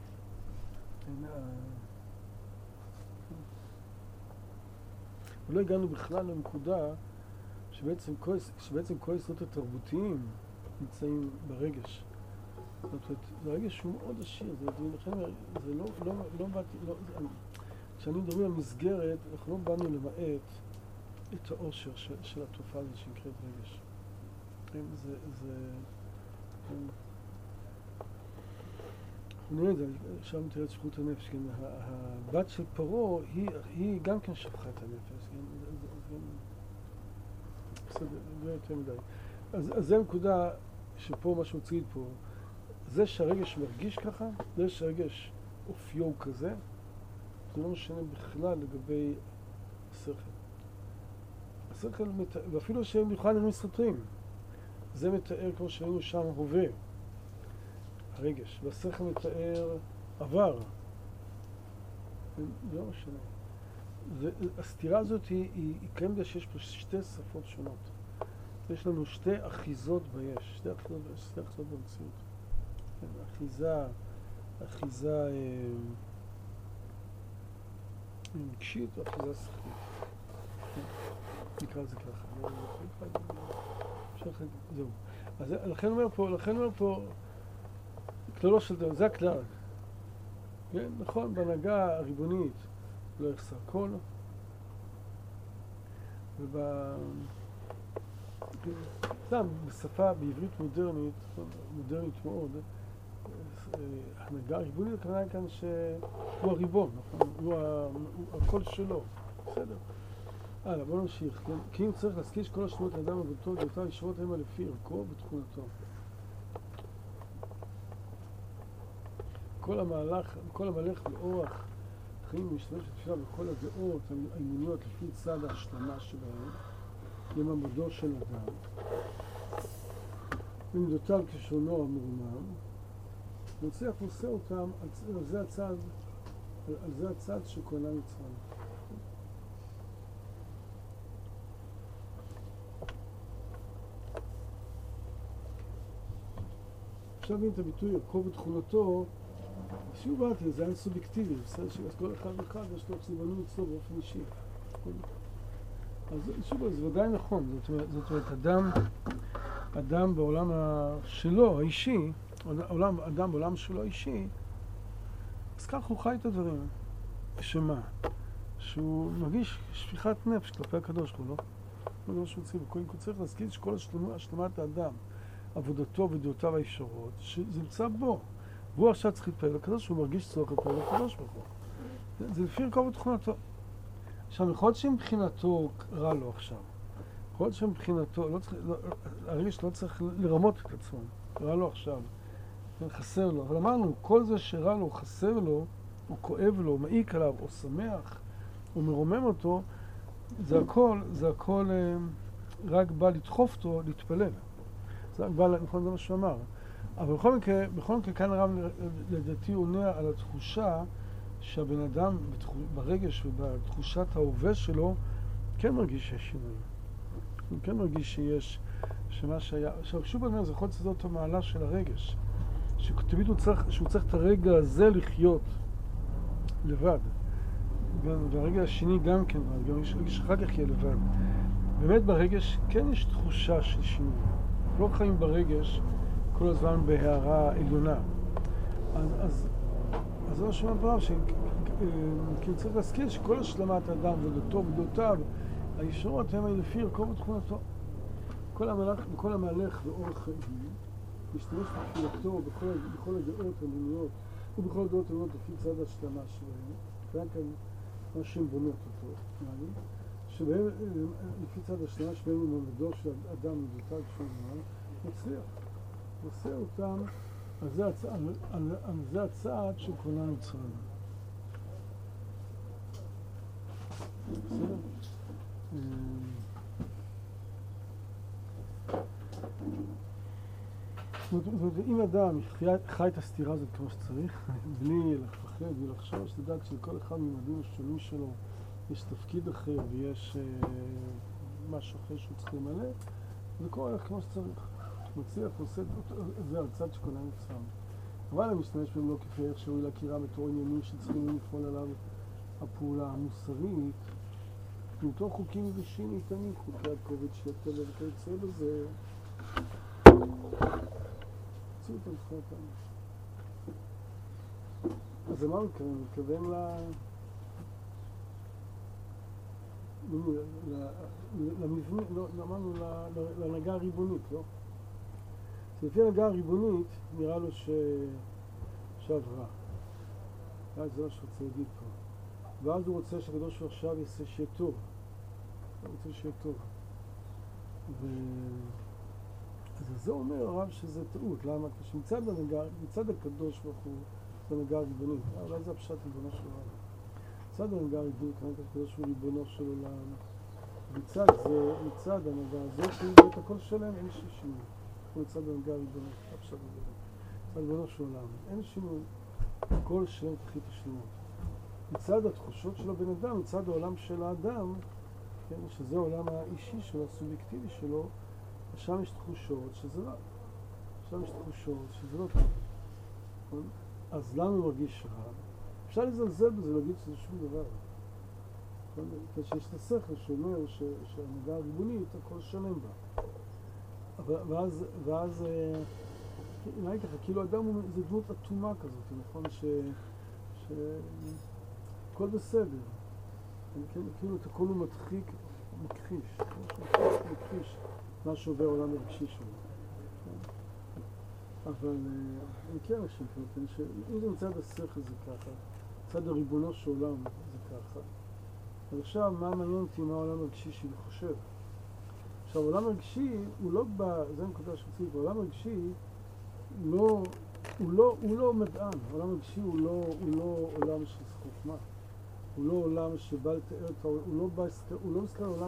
ולא הגענו בכלל לנקודה שבעצם כל היסודות התרבותיים נמצאים ברגש. זאת אומרת, זה רגש שהוא מאוד עשיר, זה לא באתי, כשאני מדברים על מסגרת, אנחנו לא באנו למעט את העושר של התופעה הזאת שנקראת רגש. אנחנו נראה את זה, עכשיו מתאר את שפכות הנפש, כן? הבת של פרעה היא גם כן שפכה את הנפש, כן? בסדר, לא יותר מדי. אז זה נקודה שפה מה שהוצאית פה, זה שהרגש מרגיש ככה, זה שהרגש אופיו כזה, זה לא משנה בכלל לגבי השכל. השכל, ואפילו שהם בכלל הם מסתתרים, זה מתאר כמו שהיינו שם הווה, הרגש, והשכל מתאר עבר. זה לא משנה. הסתירה הזאת היא קיימת שיש פה שתי שפות שונות. יש לנו שתי אחיזות ביש, שתי אחיזות במציאות. אחיזה רגשית או אחיזה שכלית. נקרא לזה ככה. זהו. אז לכן אומר פה, כללו של דבר, זה הכלל. כן, נכון, בהנהגה הריבונית לא יחסר כל, סתם, בשפה, בעברית מודרנית מאוד, ההנהגה הריבונית הכוונה כאן שהוא הריבון, נכון? הוא הקול שלו, בסדר. הלאה, בוא נמשיך, כן? כי אם צריך להזכיר שכל השלמות האדם עבודתו, דעותיו ישרות המה לפי ערכו ותכונתו. כל המהלך באורח חיים ומשתמש בתפילה בכל הדעות האימוניות לפי צד ההשלמה שבהם למעמדו של אדם. למדותיו כשונו המרומם, מצליח עושה אותם על זה הצד שכהנה מצרים. עכשיו בין את הביטוי ערכו ותכונתו, שוב באתי, זה היה סובייקטיבי, בסדר שאז כל אחד ואחד יש לו צבענו אצלו באופן אישי. אז שוב, זה ודאי נכון, זאת אומרת, אדם בעולם שלו, האישי, אדם בעולם שלו האישי, אז כך הוא חי את הדברים. שמה? שהוא מרגיש שפיכת נפש כלפי הקדוש ברוך הוא, לא? לא שהוא צריך, הוא צריך להזכיר שכל השלמת האדם, עבודתו ודעותיו הישרות, שזה נמצא בו. והוא עכשיו צריך להתפעל לקדוש, שהוא מרגיש צורך להתפעל לקדוש ברוך הוא. זה לפי ערכו ותכונתו. עכשיו, יכול להיות שמבחינתו רע לו עכשיו. יכול להיות שמבחינתו, הרגש לא צריך לרמות את עצמו. רע לו עכשיו, חסר לו. אבל אמרנו, כל זה שרע לו, חסר לו, או כואב לו, מעיק עליו, או שמח, או מרומם אותו, זה הכל רק בא לדחוף אותו, להתפלל. זה בא, נכון, זה מה שהוא אמר. אבל בכל מקרה כאן הרב לדעתי עונה על התחושה שהבן אדם ברגש ובתחושת ההווה שלו כן מרגיש שיש שינוי. הוא כן מרגיש שמה שהיה... עכשיו שוב אני אומר, זה יכול להיות זאת המעלה של הרגש. שתמיד שהוא צריך את הרגע הזה לחיות לבד. והרגע השני גם כן, גם יש אחר כך יהיה לבד. באמת ברגש כן יש תחושה של שינוי. לא חיים ברגש כל הזמן בהערה עליונה. אז זה מה שאומר ברב, כי צריך להזכיר שכל השלמת האדם ודעותיו הישרות הם לפי ערכו ותכונתו. כל המהלך באורח חיים משתמש בתפילתו בכל הדעות המיניות ובכל הדעות המיניות לפי צד ההשלמה שלהם, רק מה שהם בונות אותו, שבהם לפי צד ההשלמה שבהם הוא מעמדו של אדם ודעותיו כשהוא מצליח. עושה אותם, על זה הצעד של כהנה מצרים. בסדר? זאת אומרת, אם אדם חי את הסתירה הזאת כמו שצריך, בלי לפחד, בלי לחשוש, לדעת שלכל אחד ממדים השונים שלו יש תפקיד אחר ויש משהו אחר שהוא צריך למלא, זה קורה כמו שצריך. מצליח עושה את זה על צד שכהנה מצרים. אבל אני משתמש בהם לא כפי איך שהוא להכירה בתור עניינים שצריכים לפעול עליו הפעולה המוסרית, מתוך חוקים יבשים ניתנים, חוקי הכובד שטל וכיוצא בזה. המציאות הנכונה אותנו. אז אמרנו כאן, אני מתכוון למבנה, אמרנו להנהגה הריבונית, לא? לפי ההנהגה הריבונית נראה לו שעברה. אז זה מה שרוצה להגיד פה. ואז הוא רוצה שהקדוש ברוך הוא עכשיו יעשה שיהיה טוב. הוא רוצה שיהיה טוב. אז זה אומר הרב שזה טעות. למה? מצד הקדוש ברוך הוא זה הנהגה הריבונית. אולי זה הפשט ריבונו של עולם. מצד ההנהגה הריבונית, הקדוש ברוך הוא ריבונו של עולם. מצד ההנהגה הזאת, את הכל שלם, אין שינוי. הוא מצד ההנהגה הריבונית, הפשט ריבונית. מצד ריבונו של עולם. אין שינוי. הכל שלם תחית השלמות. מצד התחושות של הבן אדם, מצד העולם של האדם, כן, שזה העולם האישי שלו, הסובייקטיבי שלו, שם יש תחושות שזה רע. שם יש תחושות שזה לא טוב. אז למה הוא מרגיש רע? אפשר לזלזל בזה, להגיד שזה שום דבר. כשיש את השכל שאומר שההנהגה הריבונית, הכל שלם בה. ואז נראה ככה, כאילו אדם זה דמות אטומה כזאת, נכון? הכל בסדר. כאילו את הכל הוא מכחיש. מכחיש מה שעובר העולם הרגשי שלו. אבל אני כן חושב, אם זה מצד השכל זה ככה, מצד הריבונו של עולם זה ככה. אז עכשיו מה מעניין אותי מה העולם הרגשי שלי חושב? עכשיו העולם הרגשי הוא לא זה נקודה שרציתי, העולם הרגשי הוא לא מדען, העולם הרגשי הוא לא עולם של חוכמה, הוא לא עולם שבא לתאר את העולם, הוא לא מסתכל על העולם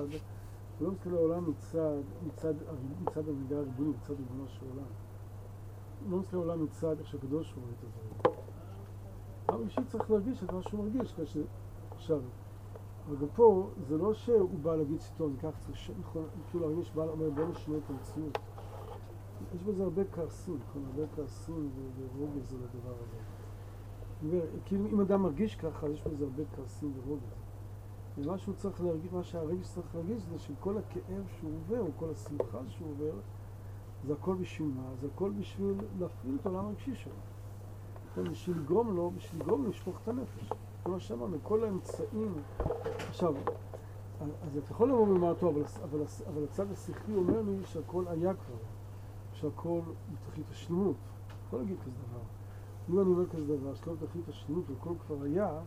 מצד ההנהגה הריבונית, מצד ריבונו של עולם. הוא לא מסתכל על העולם מצד איך שהקדוש רואה את הדברים. העולם הרגשי צריך להרגיש את מה שהוא מרגיש, עכשיו, אבל גם פה זה לא שהוא בא להגיד סיטון, זה כך צריך כאילו להרגיש בא אומר בוא נשמע את המציאות. יש בזה הרבה כעסים, הרבה כעסים ורוגז על הדבר הזה. כאילו אם אדם מרגיש ככה, אז יש בזה הרבה כעסים ורוגז. ומה שהוא צריך להרגיש, מה שהרגש צריך להרגיש זה שכל הכאב שהוא עובר, או כל השמחה שהוא עובר, זה הכל בשביל מה? זה הכל בשביל להפעיל את העולם הרגשי שלו. בשביל לגרום לו לשפוך את הנפש. כל מה שאמרנו, כל האמצעים. עכשיו, אז אתה יכול לבוא ולומר טוב, אבל הצד השכלי אומר לי שהכל היה כבר. שהכל בתכלית השלמות. יכול להגיד כזה דבר. אם אני אומר כזה דבר, שלא בתכלית השלמות והכל כבר היה,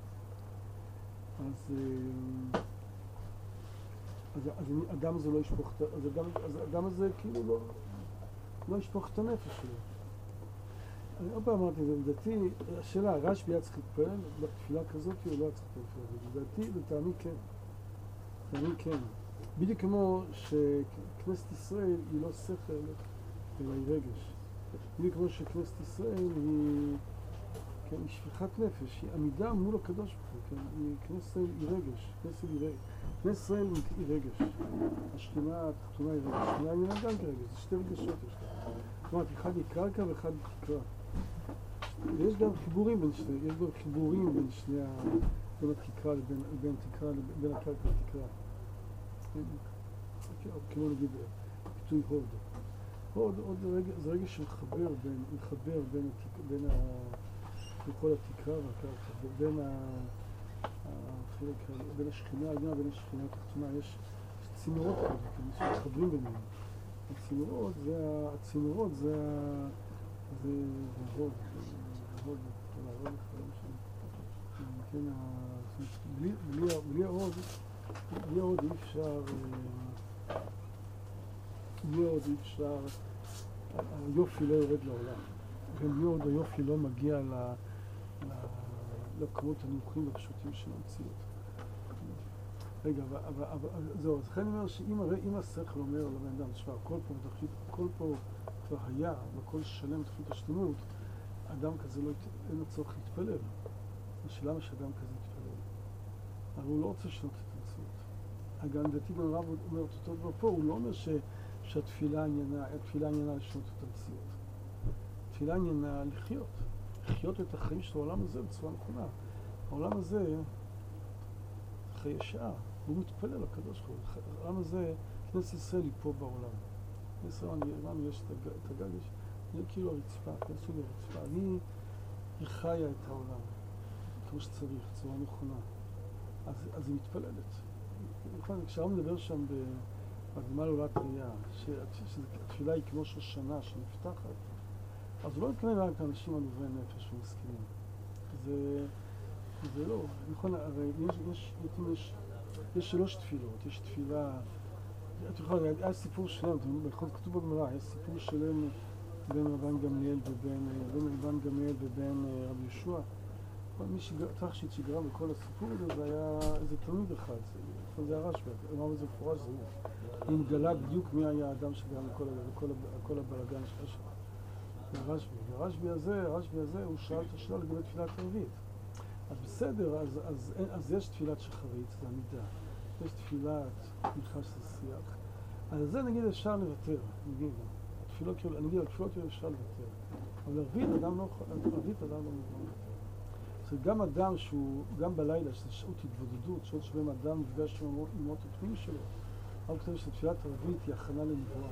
אז אדם הזה לא ישפוך, אז אדם הזה כאילו לא ישפוך את הנפש שלו. אני עוד פעם אמרתי, לדעתי, השאלה, רשב"י היה צריך להתפלל בתפילה כזאת או לא היה צריך להתפלל? לדעתי, לטעמי כן. לטעמי כן. בדיוק כמו שכנסת ישראל היא לא שכל, אלא היא רגש. בדיוק כמו שכנסת ישראל היא שפיכת נפש, היא עמידה מול הקדוש ברוך הוא, כנסת ישראל היא רגש, כנסת ישראל היא רגש. השכינה התחתונה היא רגש, השכינה העליונה גם כרגש, זה שתי רגשות יש לה. זאת אומרת, אחד היא קרקע ואחד היא תקרה. ויש גם חיבורים בין שני, יש גם חיבורים בין שני, בין התקרה לבין תקרה, בין הקרקע לתקרה. כמו נגיד, ביטוי הוד. הוד זה רגש שמחבר בין כל התקרה והקרקע, בין השכינה העליונה ובין השכינה התחתונה. יש צינורות כאלה, שמחברים ביניהם. הצינורות זה הוד, בלי ההוד אי אפשר, היופי לא יורד לעולם. בלי ההוד היופי לא מגיע למקומות הנמוכים והפשוטים של המציאות. רגע, אבל זהו, אז לכן אני אומר שאם השכל אומר לבן אדם, תשמע, הכל פה כבר היה, והכל שלם תכלית השלמות, אדם כזה אין לו צורך להתפלל. השאלה מה שאדם כזה יתפלל. אבל הוא לא רוצה לשנות את המציאות. גם דעתי גם הרב אומר אותו דבר פה, הוא לא אומר שהתפילה עניינה לשנות את המציאות. התפילה עניינה לחיות את החיים של העולם הזה בצורה נכונה. העולם הזה חיי שעה, הוא מתפלל לקדוש ברוך הוא. העולם הזה, כנסת ישראל היא פה בעולם. כנסת ישראל, יש את הגג, זה כאילו הרצפה, זה סוג הרצפה. היא חיה את העולם, כמו שצריך, צורה נכונה. אז היא מתפללת. כשהרב מדבר שם בהקדמה לעולת ראייה, שהתפילה היא כמו שושנה שנפתחת, אז הוא לא מתכוון רק לאנשים עלובי נפש ומסכנים. זה לא, נכון, הרי יש שלוש תפילות, יש תפילה, אתה יכול, היה סיפור שלם, בכל כתוב בגמרא, היה סיפור שלם בין רבן גמליאל ובין רבי יהושע. מי תרש"ית שגרה בכל הסיפור הזה, זה היה איזה תלמיד אחד, זה הרשב"י, אמרנו את זה מפורש, זה הוא. היא מגלה בדיוק מי היה האדם שגרם לכל הבלגן של השם. הרשב"י הזה, הוא שאל את השאלה לגבי תפילת ערבית. אז בסדר, אז יש תפילת שחרית, זה עמידה. יש תפילת נחש לשיח. על זה נגיד אפשר לוותר, נגיד, על תפילות אפשר לוותר. אבל ערבית אדם לא מבין. גם אדם שהוא, גם בלילה, שזה שעות התבודדות, שעות שבהם אדם נפגש עם אמות הפנים שלו, אבל כתוב שתפילת ערבית היא הכנה לנבואה.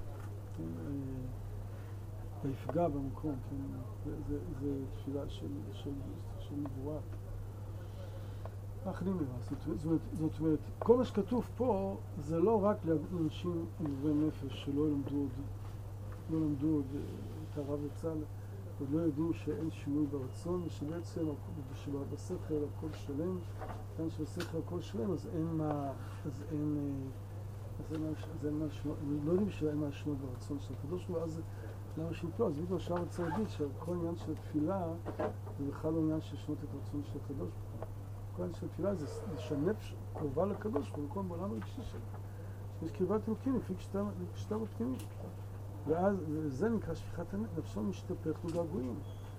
ויפגע במקום, זה תפילה של נבואה. אחרים נראה. זאת אומרת, כל מה שכתוב פה זה לא רק לאנשים עלובי נפש שלא למדו עוד את הרב יצל, עוד לא יודעים שאין שינוי ברצון, ושבעצם בשכל הכל שלם, כאן שבשכל הכל שלם, אז אין מה לא יודעים שאין מה לשנות ברצון של הקדוש ברוך הוא, אז למה שיפלו? אז בדיוק עכשיו רוצה להגיד שכל עניין של התפילה זה בכלל לא עניין של לשנות את הרצון של הקדוש ברוך הוא. כל עניין של התפילה זה שהנפש קרובה לקדוש ברוך הוא, במקום בעולם הרגשי שלו. יש קרבת אלוקים לפי כשתם הפנימי. ואז זה נקרא שפיכת הנפש, נפשו משתפך וגעגועים.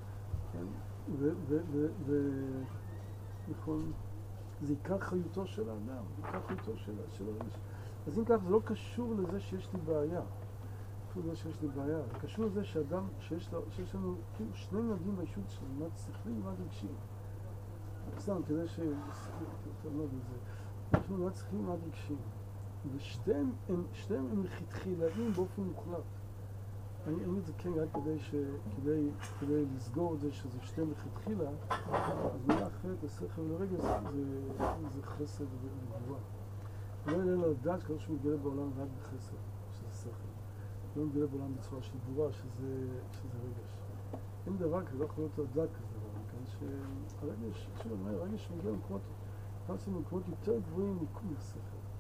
נכון, זה עיקר חיותו של האדם, עיקר חיותו של האיש. אז אם כך, זה לא קשור לזה שיש לי בעיה. זה קשור לזה שאדם, שיש לנו כאילו שני ממדים בישות שלנו, ממד שכלי וממד רגשי. סתם, כדי שתלמד את זה. יש לנו ממד שכלי וממד רגשי. ושתיהם הם לכתחילאים באופן מוחלט. אני אגיד את זה כן רק כדי לסגור את זה שזה שתיהם לכתחילה, אז מילה אחרת, השכל ולרגע זה חסד וגבורה. לא יהיה לו לדעת שכדור שמתגלה בעולם רק בחסד, שזה שכל. לא מתגלה בעולם בצורה של גבורה, שזה רגש. אין דבר כזה, לא יכול להיות לדעת כזה דבר, מכאן שהרגש, הרגש מגיע למקומות יותר גבוהים מהשכל.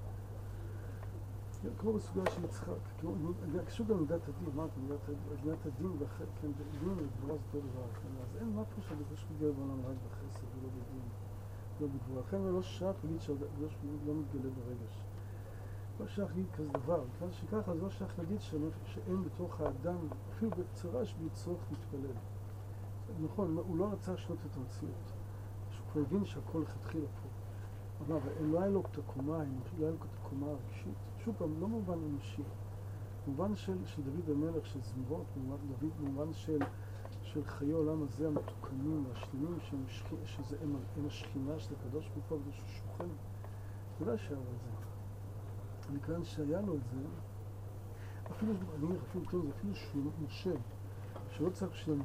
כמו בסוגיה של יצחק, קשור גם מידת הדין, אמרתי, מידת הדין דין וגבורה זה אותו דבר, אז אין משהו שהקדוש מתגלה בעולם רק בחסד ולא בדין, לא בגבורה, לכן לא שייך להגיד שהקדוש לא מתגלה ברגש, לא שייך להגיד כזה דבר, מכיוון שככה אז לא שייך להגיד שאין בתוך האדם, אפילו בצורה שבי צורך להתפלל. נכון, הוא לא רצה לשנות את המציאות, שהוא כבר הבין שהכל לכתחילה פה. אבל לא היה לו את הקומה האנושית, לא היה לו את הקומה הרגשית. שוב פעם, לא במובן אנושי. במובן של דוד המלך, של זמירות, במובן של חיי העולם הזה המתוקנים והשלמים, הם השכינה של הקדוש ברוך הוא, שהוא שוכן. ודאי שהיה לו את זה. מכאן שהיה לו את זה, אפילו שהוא משה, שלא צריך בשביל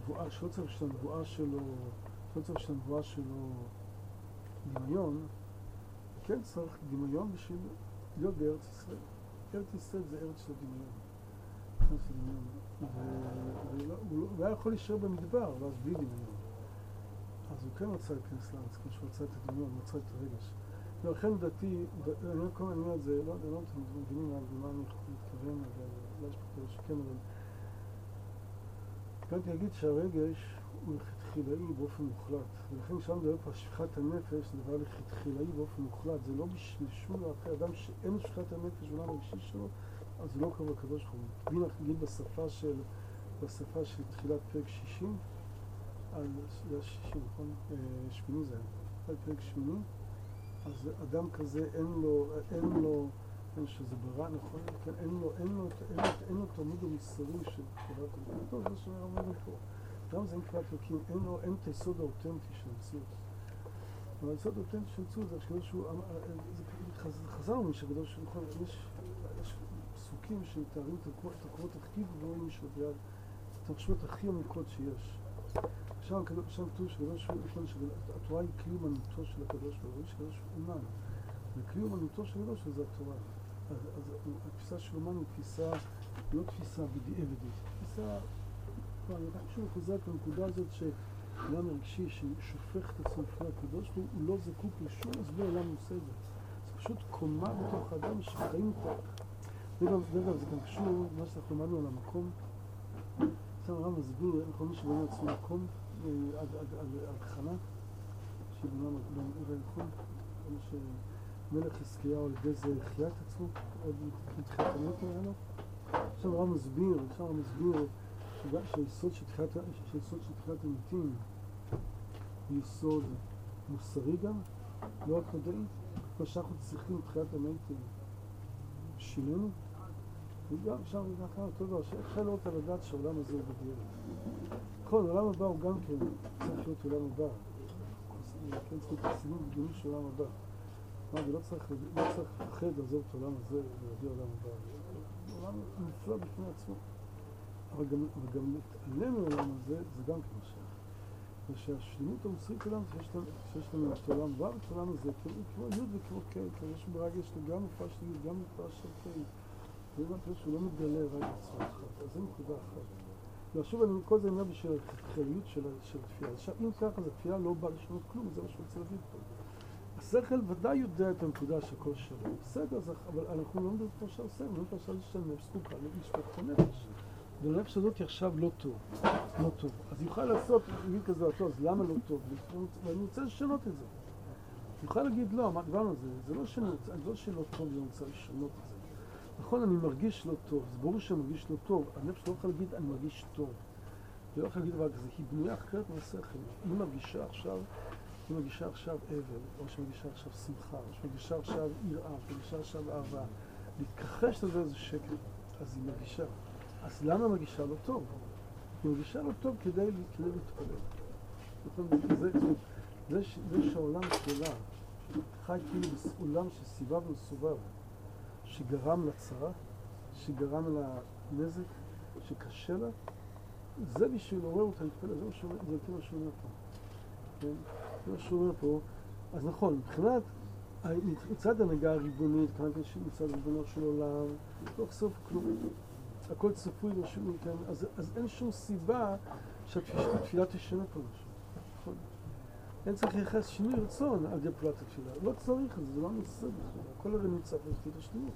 הנבואה שלו דמיון, כן צריך דמיון בשביל להיות בארץ ישראל. ארץ ישראל זה ארץ של דמיון. הוא היה יכול להישאר במדבר, ואז בלי דמיון. אז הוא כן רצה להיכנס לארץ, כמו שהוא רצה את הדמיון, הוא רצה את הרגש. ולכן לדעתי, אני אומר את זה, לא אתם מבינים למה אני מתכוון, אבל לא יש פה כאלה שכן, אבל התכוונתי להגיד שהרגש הוא לכתחילאי באופן מוחלט, ולכן כשאני מדבר פה על שפיכת הנפש, זה דבר לכתחילאי באופן מוחלט, זה לא בשביל שום דבר אחר, אדם שאין שפיכת הנפש בעולם הרגשי שלו, אז זה לא קרוב לקדוש ברוך הוא. אם אנחנו נגיד בשפה של תחילת פרק 60, זה היה 60, נכון? שמיני זה היה, פרק שמיני, אז אדם כזה אין לו, שזה ברע, נכון? כן, אין לו תלמיד המוסרי של חברת אלוקים. טוב, זה שאומר אמרנו פה. גם זה אין קראת אלוקים, אין את היסוד האותנטי של המציאות. אבל היסוד האותנטי של המציאות זה שהוא, חזר לנו שהקדוש ברוך הוא, יש פסוקים שמתארים את הקורות הכי גבוהים של בריאת, המחשבות הכי עמוקות שיש. שם כתוב שקדוש ברוך הוא, התורה היא כלי אומנותו של הקדוש ברוך הוא, שקדוש הוא אומן. וכלי אומנותו של הקדוש זה התורה. אז התפיסה של אומן היא תפיסה, לא תפיסה בדיעבדית, תפיסה, אני רק שוב חוזרת לנקודה הזאת שאדם הרגשי ששופך את עצמו לפני הקדוש ברוך הוא לא זקוק לשום הסבר למה הוא עושה את זה. זה פשוט קומה בתוך האדם שחיים אותה. זה גם קשור, מה שאנחנו למדנו על המקום. שם הרב מסביר, אנחנו מי שבנה עצמו מקום על חנה, שבנה נכון, כמו שמלך חזקיהו על ידי זה החיה את עצמו, עוד מתחילת המת ממנו. שם הרב מסביר שהיסוד של תחילת המתים הוא יסוד מוסרי גם, לא רק מדעי, כמו שאנחנו צריכים תחילת המתים בשבילנו. וגם שם נקרא אותו דבר, שאפשר לראות על הדעת שהעולם הזה הוא בדרך. נכון, העולם הבא הוא גם כן צריך להיות עולם הבא. כן צריך לסימון בדיונים של עולם הבא. לא צריך לפחד לעזוב את העולם הזה ולהביא עולם הבא. העולם נפלא בפני עצמו. אבל גם להתעלם מהעולם הזה, זה גם כן משהו. ושהשלימות המוסרית שלנו, שיש לנו את העולם הבא ואת העולם הזה, כמו י' וכמו ק', יש ברגע יש לו גם מופע של י', גם מופע של ק'. זה אומר שהוא לא מתגלה רק בצורה אחת, אז זה נקודה אחת. ועכשיו אני כל זה אומר בשביל החליות של התפילה. עכשיו, אם ככה, אז התפילה לא באה לשנות כלום, זה מה שהוא רוצה להגיד פה. השכל ודאי יודע את הנקודה שהכל שלו. בסדר, אבל אנחנו לא מדברים פה עכשיו סדר, לא מדברים עכשיו שהנפש זקוקה לשפוך את הנפש. והנפש הזאת היא עכשיו לא טוב, לא טוב. אז יוכל לעשות, להגיד כזה, אז למה לא טוב? ואני רוצה לשנות את זה. יוכל להגיד, לא, מה דיברנו על זה? זה לא שלא טוב, אני רוצה לשנות את זה. נכון, אני מרגיש לא טוב, זה ברור שאני מרגיש לא טוב, הנפש לא יכול להגיד אני מרגיש טוב. היא לא יכול להגיד דבר כזה, היא בנויה אחרת מהשכל. היא מרגישה עכשיו אבל, או שמרגישה עכשיו שמחה, או שמרגישה עכשיו יראה, או שמרגישה עכשיו אהבה. להתכחש לזה זה שקר, אז היא מרגישה. אז למה מרגישה לא טוב? היא מרגישה לא טוב כדי להתפלל. זה שהעולם שלה, חי כאילו בעולם שסביבה ומסובב, שגרם לצרה, שגרם לנזק, שקשה לה, זה בשביל לעורר אותה להתפלל, זה מה שהוא אומר פה. כן? זה מה שהוא אומר פה. אז נכון, מבחינת מצד הנהגה הריבונית, מצד ריבונו של עולם, לא חסר כלום. הכל צפוי לשינוי, כן? אז אין שום סיבה שהתפילה תשנה פה משהו. נכון? אין צריך לייחס שינוי רצון על ידי פעולת התפילה. לא צריך את זה, זה לא נושא בכלל. הכל הרי נמצא בתפקיד השלמות.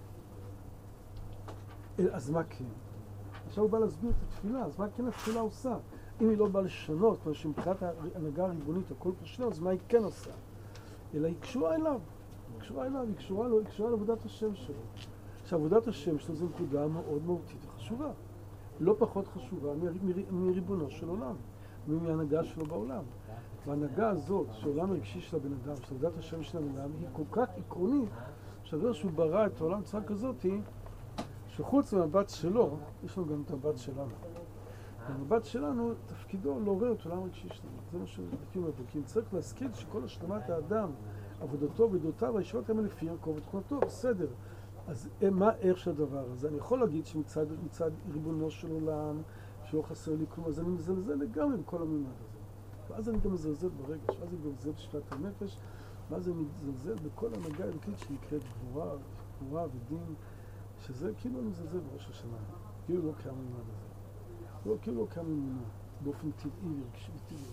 אז מה כן? עכשיו הוא בא להסביר את התפילה, אז מה כן התפילה עושה? אם היא לא באה לשנות, כמו שמבחינת ההנהגה הריבונית, הכל פשוט, אז מה היא כן עושה? אלא היא קשורה אליו. היא קשורה לעבודת השם שלו. עכשיו, עבודת השם שלו זו נקודה מאוד מהותית וחשובה. לא פחות חשובה מריבונו של עולם, מההנהגה שלו בעולם. וההנהגה הזאת, שהעולם הרגשי של הבן אדם, של עבודת השם של הבן אדם, היא כל כך עקרונית, שהדבר שהוא ברא את העולם בצורה כזאת היא, שחוץ מהמבט שלו, יש לנו גם את המבט שלנו. המבט שלנו, תפקידו לעורר את העולם הרגשי שלנו. זה מה שלפי מבוקים. צריך להזכיר שכל השלמת האדם, עבודתו ועדותיו, הישועות הם לפי ערכו ותכונתו, בסדר. אז מה הערך של הדבר הזה? אני יכול להגיד שמצד ריבונו של עולם, שלא חסר לי כלום, אז אני מזלזל לגמרי בכל הממד הזה. ואז אני גם מזלזל ברגש, ואז אני גם מזלזל בשפת הנפש, ואז אני מזלזל בכל הנהגה האלוקית שנקראת גבורה ודין, שזה כאילו אני מזלזל בראש השנה, כאילו לא קיים הממד הזה. כאילו לא קיים אמונה, באופן טבעי ורגשי וטבעי.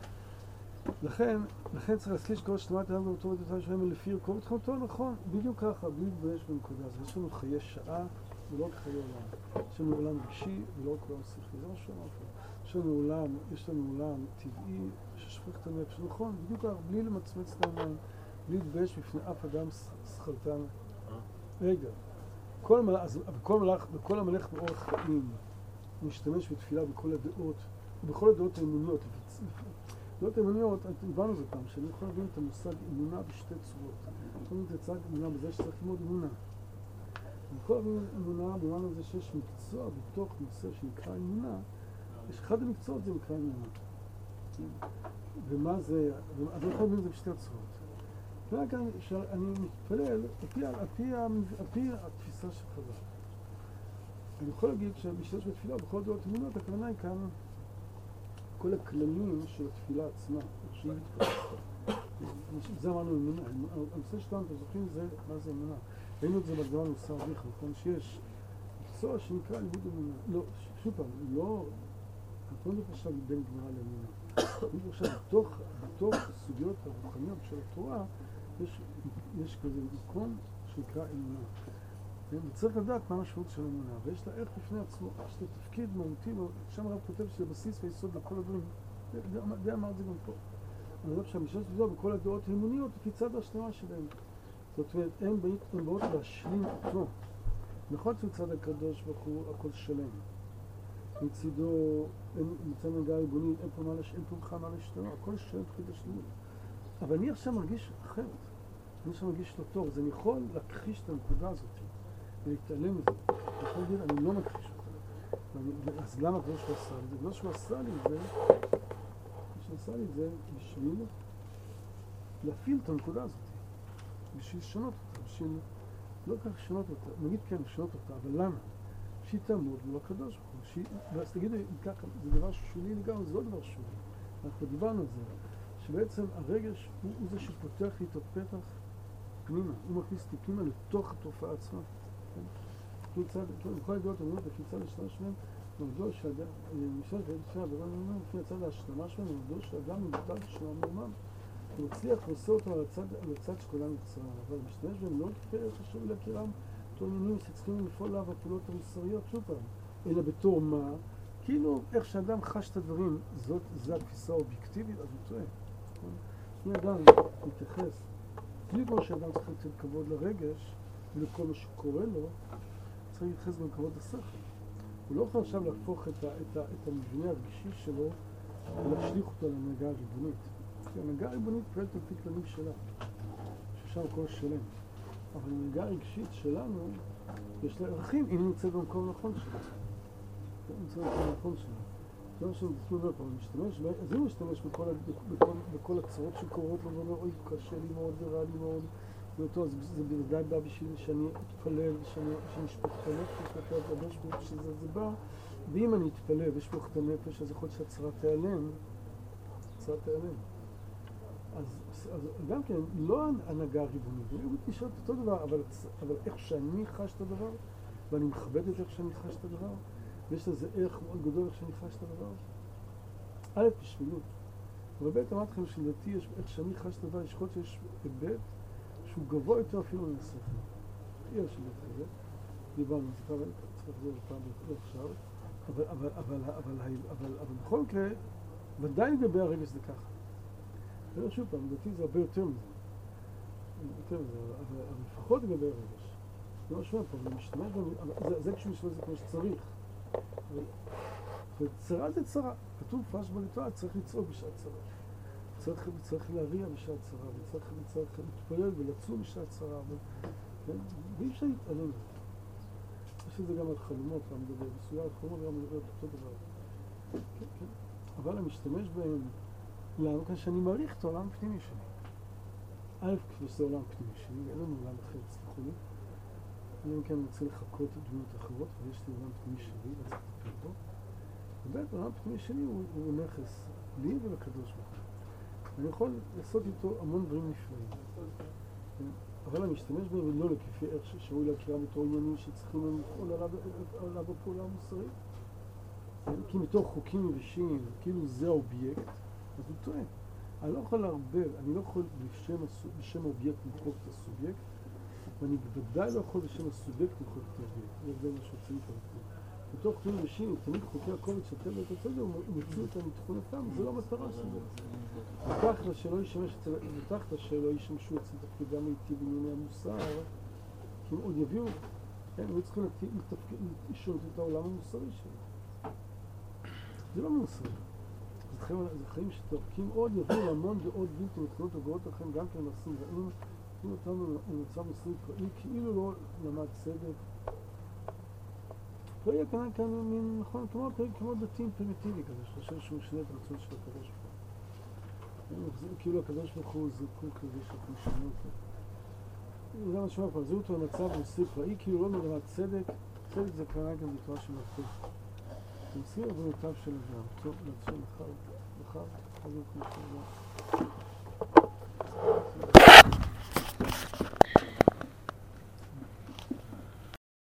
לכן צריך להזכיר שכל השלמת האדם באותו ודאי שלהם לפי ערכו ותכונתו, נכון, בדיוק ככה, בלי להתבייש בנקודה הזאת. יש לנו חיי שעה ולא רק חיי עולם. יש לנו עולם רגשי ולא רק עולם שכלי, זה מה שאומר פה. יש לנו עולם טבעי ששפך את הנפש, נכון, בדיוק ככה, בלי למצמץ את העיניים, בלי להתבייש בפני אף אדם שכלתן. רגע, בכל המלך באורח חיים, משתמש בתפילה בכל הדעות, ובכל הדעות האמוניות. דעות האמוניות, דיברנו זה פעם, שאני יכול להבין את המושג אמונה בשתי צורות. יכול להבין את הצד אמונה בזה שצריך ללמוד אמונה. אני יכול להבין אמונה במובן הזה שיש מקצוע בתוך נושא שנקרא אמונה, יש אחד המקצועות זה נקרא אמונה. ומה זה, אז אני יכול להבין את זה בשתי צורות. וכאן שאני מתפלל על פי התפיסה של חז"ל. אני יכול להגיד שבשלוש בתפילה, בכל דעות אמונות, הכוונה היא כאן כל הכללים של התפילה עצמה, שהיא מתפתחת. זה אמרנו אמונה. הנושא שלנו, אתם זוכרים, זה מה זה אמונה. ראינו את זה בגמרא מוסר אביך, נכון? שיש מקצוע שנקרא לימוד אמונה. לא, שוב פעם, לא... אנחנו לא מדברים עכשיו בין גמרא לאמונה. אני חושב בתוך הסוגיות הרוחניות של התורה, יש כזה מקום שנקרא אמונה. וצריך לדעת מה המשמעות של אמונה, ויש לה ערך בפני עצמו, יש לה תפקיד מהותי, שם הרב כותב שזה בסיס ויסוד לכל הדברים. די אמר את זה גם פה. אני חושב שהמשנה שלו בכל הדעות האמוניות לפי צד השלמה שלהם. זאת אומרת, הן באות להשלים אותו. נכון שמצד הקדוש ברוך הוא הכל שלם. מצידו, מצד הנהגה הריבונית, אין פה בכלל מה להשתנות, הכל שלם תחיל השלמות. אבל אני עכשיו מרגיש אחרת. אני עכשיו מרגיש לא טוב, אז אני יכול להכחיש את הנקודה הזאת. ולהתעלם מזה. אני יכול להגיד, אני לא מכחיש אותה. אז למה כמו שהוא עשה לי? זה כמו שהוא עשה לי את זה, בשביל להפעיל את הנקודה הזאת. בשביל לשנות אותה, בשביל לא כך לשנות אותה, נגיד כן, לשנות אותה, אבל למה? שהיא תעמוד מול הקדוש ברוך הוא. ואז תגידו, ככה, זה דבר שולי לגמרי, זה לא דבר שולי. אנחנו דיברנו על זה, שבעצם הרגש הוא זה שפותח לי את הפתח פנימה. הוא מכניס אותי פנימה לתוך התופעה עצמה. בכל הדעות אומרות, לפי צד השלמה שלהם, נעמדו שאדם, משלת היד שלה, לפי הצד השלמה שלהם, נעמדו שאדם נמדד שלמה מאומן. הוא מצליח ועושה אותו על הצד שכולם יצרה, אבל משתמש בהם לא כפרש חשוב להכירם אותו עניינים שצריכים לפעול עליו הפעולות המוסריות, שוב פעם, אלא בתור מה? כאילו, איך שאדם חש את הדברים, זו התפיסה האובייקטיבית, אז הוא טועה. אם אדם מתייחס, בלי כמו שאדם צריך לתת כבוד לרגש, ולכל מה שקורה לו, צריך להתייחס גם כבוד לשכל. הוא לא יכול עכשיו להפוך את המבנה הרגשי שלו ולהשליך אותו להנהגה הריבונית. ההנהגה הריבונית פועלת על פי כללים שלה, ששם הכל שלם. אבל ההנהגה הרגשית שלנו, יש לה ערכים אם היא נמצאת במקום הנכון שלה. נמצאת במקום הנכון שלה. זה מה שאני אומר פה, אז אם הוא משתמש בכל הצרות שקורות לו, ואומר, אוי, קשה לי מאוד ורע לי מאוד, ואותו, אז זה בוודאי בא בשביל שאני אתפלל, שאני אשפט את הנפש, שזה בא, ואם אני אתפלל ואשפוך את הנפש, אז יכול להיות שהצרה תיעלם. אז גם כן, לא הנהגה ריבונית, אני רוצה לשאול את אותו דבר, אבל איך שאני חש את הדבר, ואני מכבד את איך שאני חש את הדבר, ויש לזה ערך מאוד גדול איך שאני חש את הדבר. א', בשבילי. אבל ב', אמרתי לכם שלדעתי יש, איך שאני חש את הדבר, יש יכול להיות שיש היבט שהוא גבוה יותר אפילו מהשכל. אי אפשר להתחיל, דיברנו, צריך לחזור לפעם עכשיו, אבל בכל מקרה, ודאי לגבי הרגש זה ככה. אבל שוב פעם, לדעתי זה הרבה יותר מזה. אבל לפחות לגבי הרגש. זה לא שומע פה, אבל משתמש גם, זה כשהוא משתמש זה כמו שצריך. וצרה זה צרה. כתוב פרש בליטרה, צריך לצעוק בשעת צרה. צריך להריע בשעת צרה, וצריך להתפלל ולצום בשעת צרה. ואי אפשר להתעלם מזה. יש את זה גם על חלומות, אני מדבר, בסוגיה על חלומות גם מדבר את אותו דבר. אבל אני משתמש בהם, למה? כאן שאני מעריך את העולם הפנימי שלי. א', כפי שזה עולם פנימי שלי, אין לנו עולם אחר, סליחו לי. אני כן רוצה לחכות דמויות אחרות, ויש לי עולם פנימי שלי, וצריך לטפל בו. וב', העולם הפנימי שלי הוא נכס לי ולקדוש ברוך הוא. אני יכול לעשות איתו המון דברים נפלאים. אבל אני משתמש בהם ולא לכפי איך שראוי להכירם בתור עניינים שצריכים לפעול עליו בפעולה המוסרית. כי מתוך חוקים יבשים, כאילו זה האובייקט, אז הוא טועה. אני לא יכול לערבב, אני לא יכול בשם האובייקט למחוק את הסובייקט, ואני בוודאי לא יכול בשם הסובייקט למחוק את האובייקט. זה מה שצריך לעשות. מתוך חוקים יבשים, תמיד חוקי הקובץ של טבע את הצד, הוא מוציא אותם מתכונתם, זה לא המטרה שלו. ותחת שלא ישמשו אצל תפקידם איתי בענייני המוסר, כי הם עוד יביאו, הם צריכים לשאול את העולם המוסרי שלו. זה לא מוסרי. זה חיים שתרקים עוד, יביאו המון דעות בלתי מתקנות וגורעות לכם גם כן מעשים רעים, אם אותנו למצב מוסרי פראי, כאילו לא למד צדק. לא יהיה כאן מין, נכון, כמו דתיים פרימיטיבי כזה, שחושב שהוא משנה את הרצון של הקדוש ברוך הוא. כאילו הקדוש ברוך הוא זיקוק כזה שאנחנו משנה אותו. זה מה שאומר כבר, זהו אותו למצב מוסרי פראי, כאילו לא למד צדק, צדק זה כרגע בתורה של מלכות. עושים עבודותיו של אדם. טוב, לעצור מחר, חזור כמו שאלה.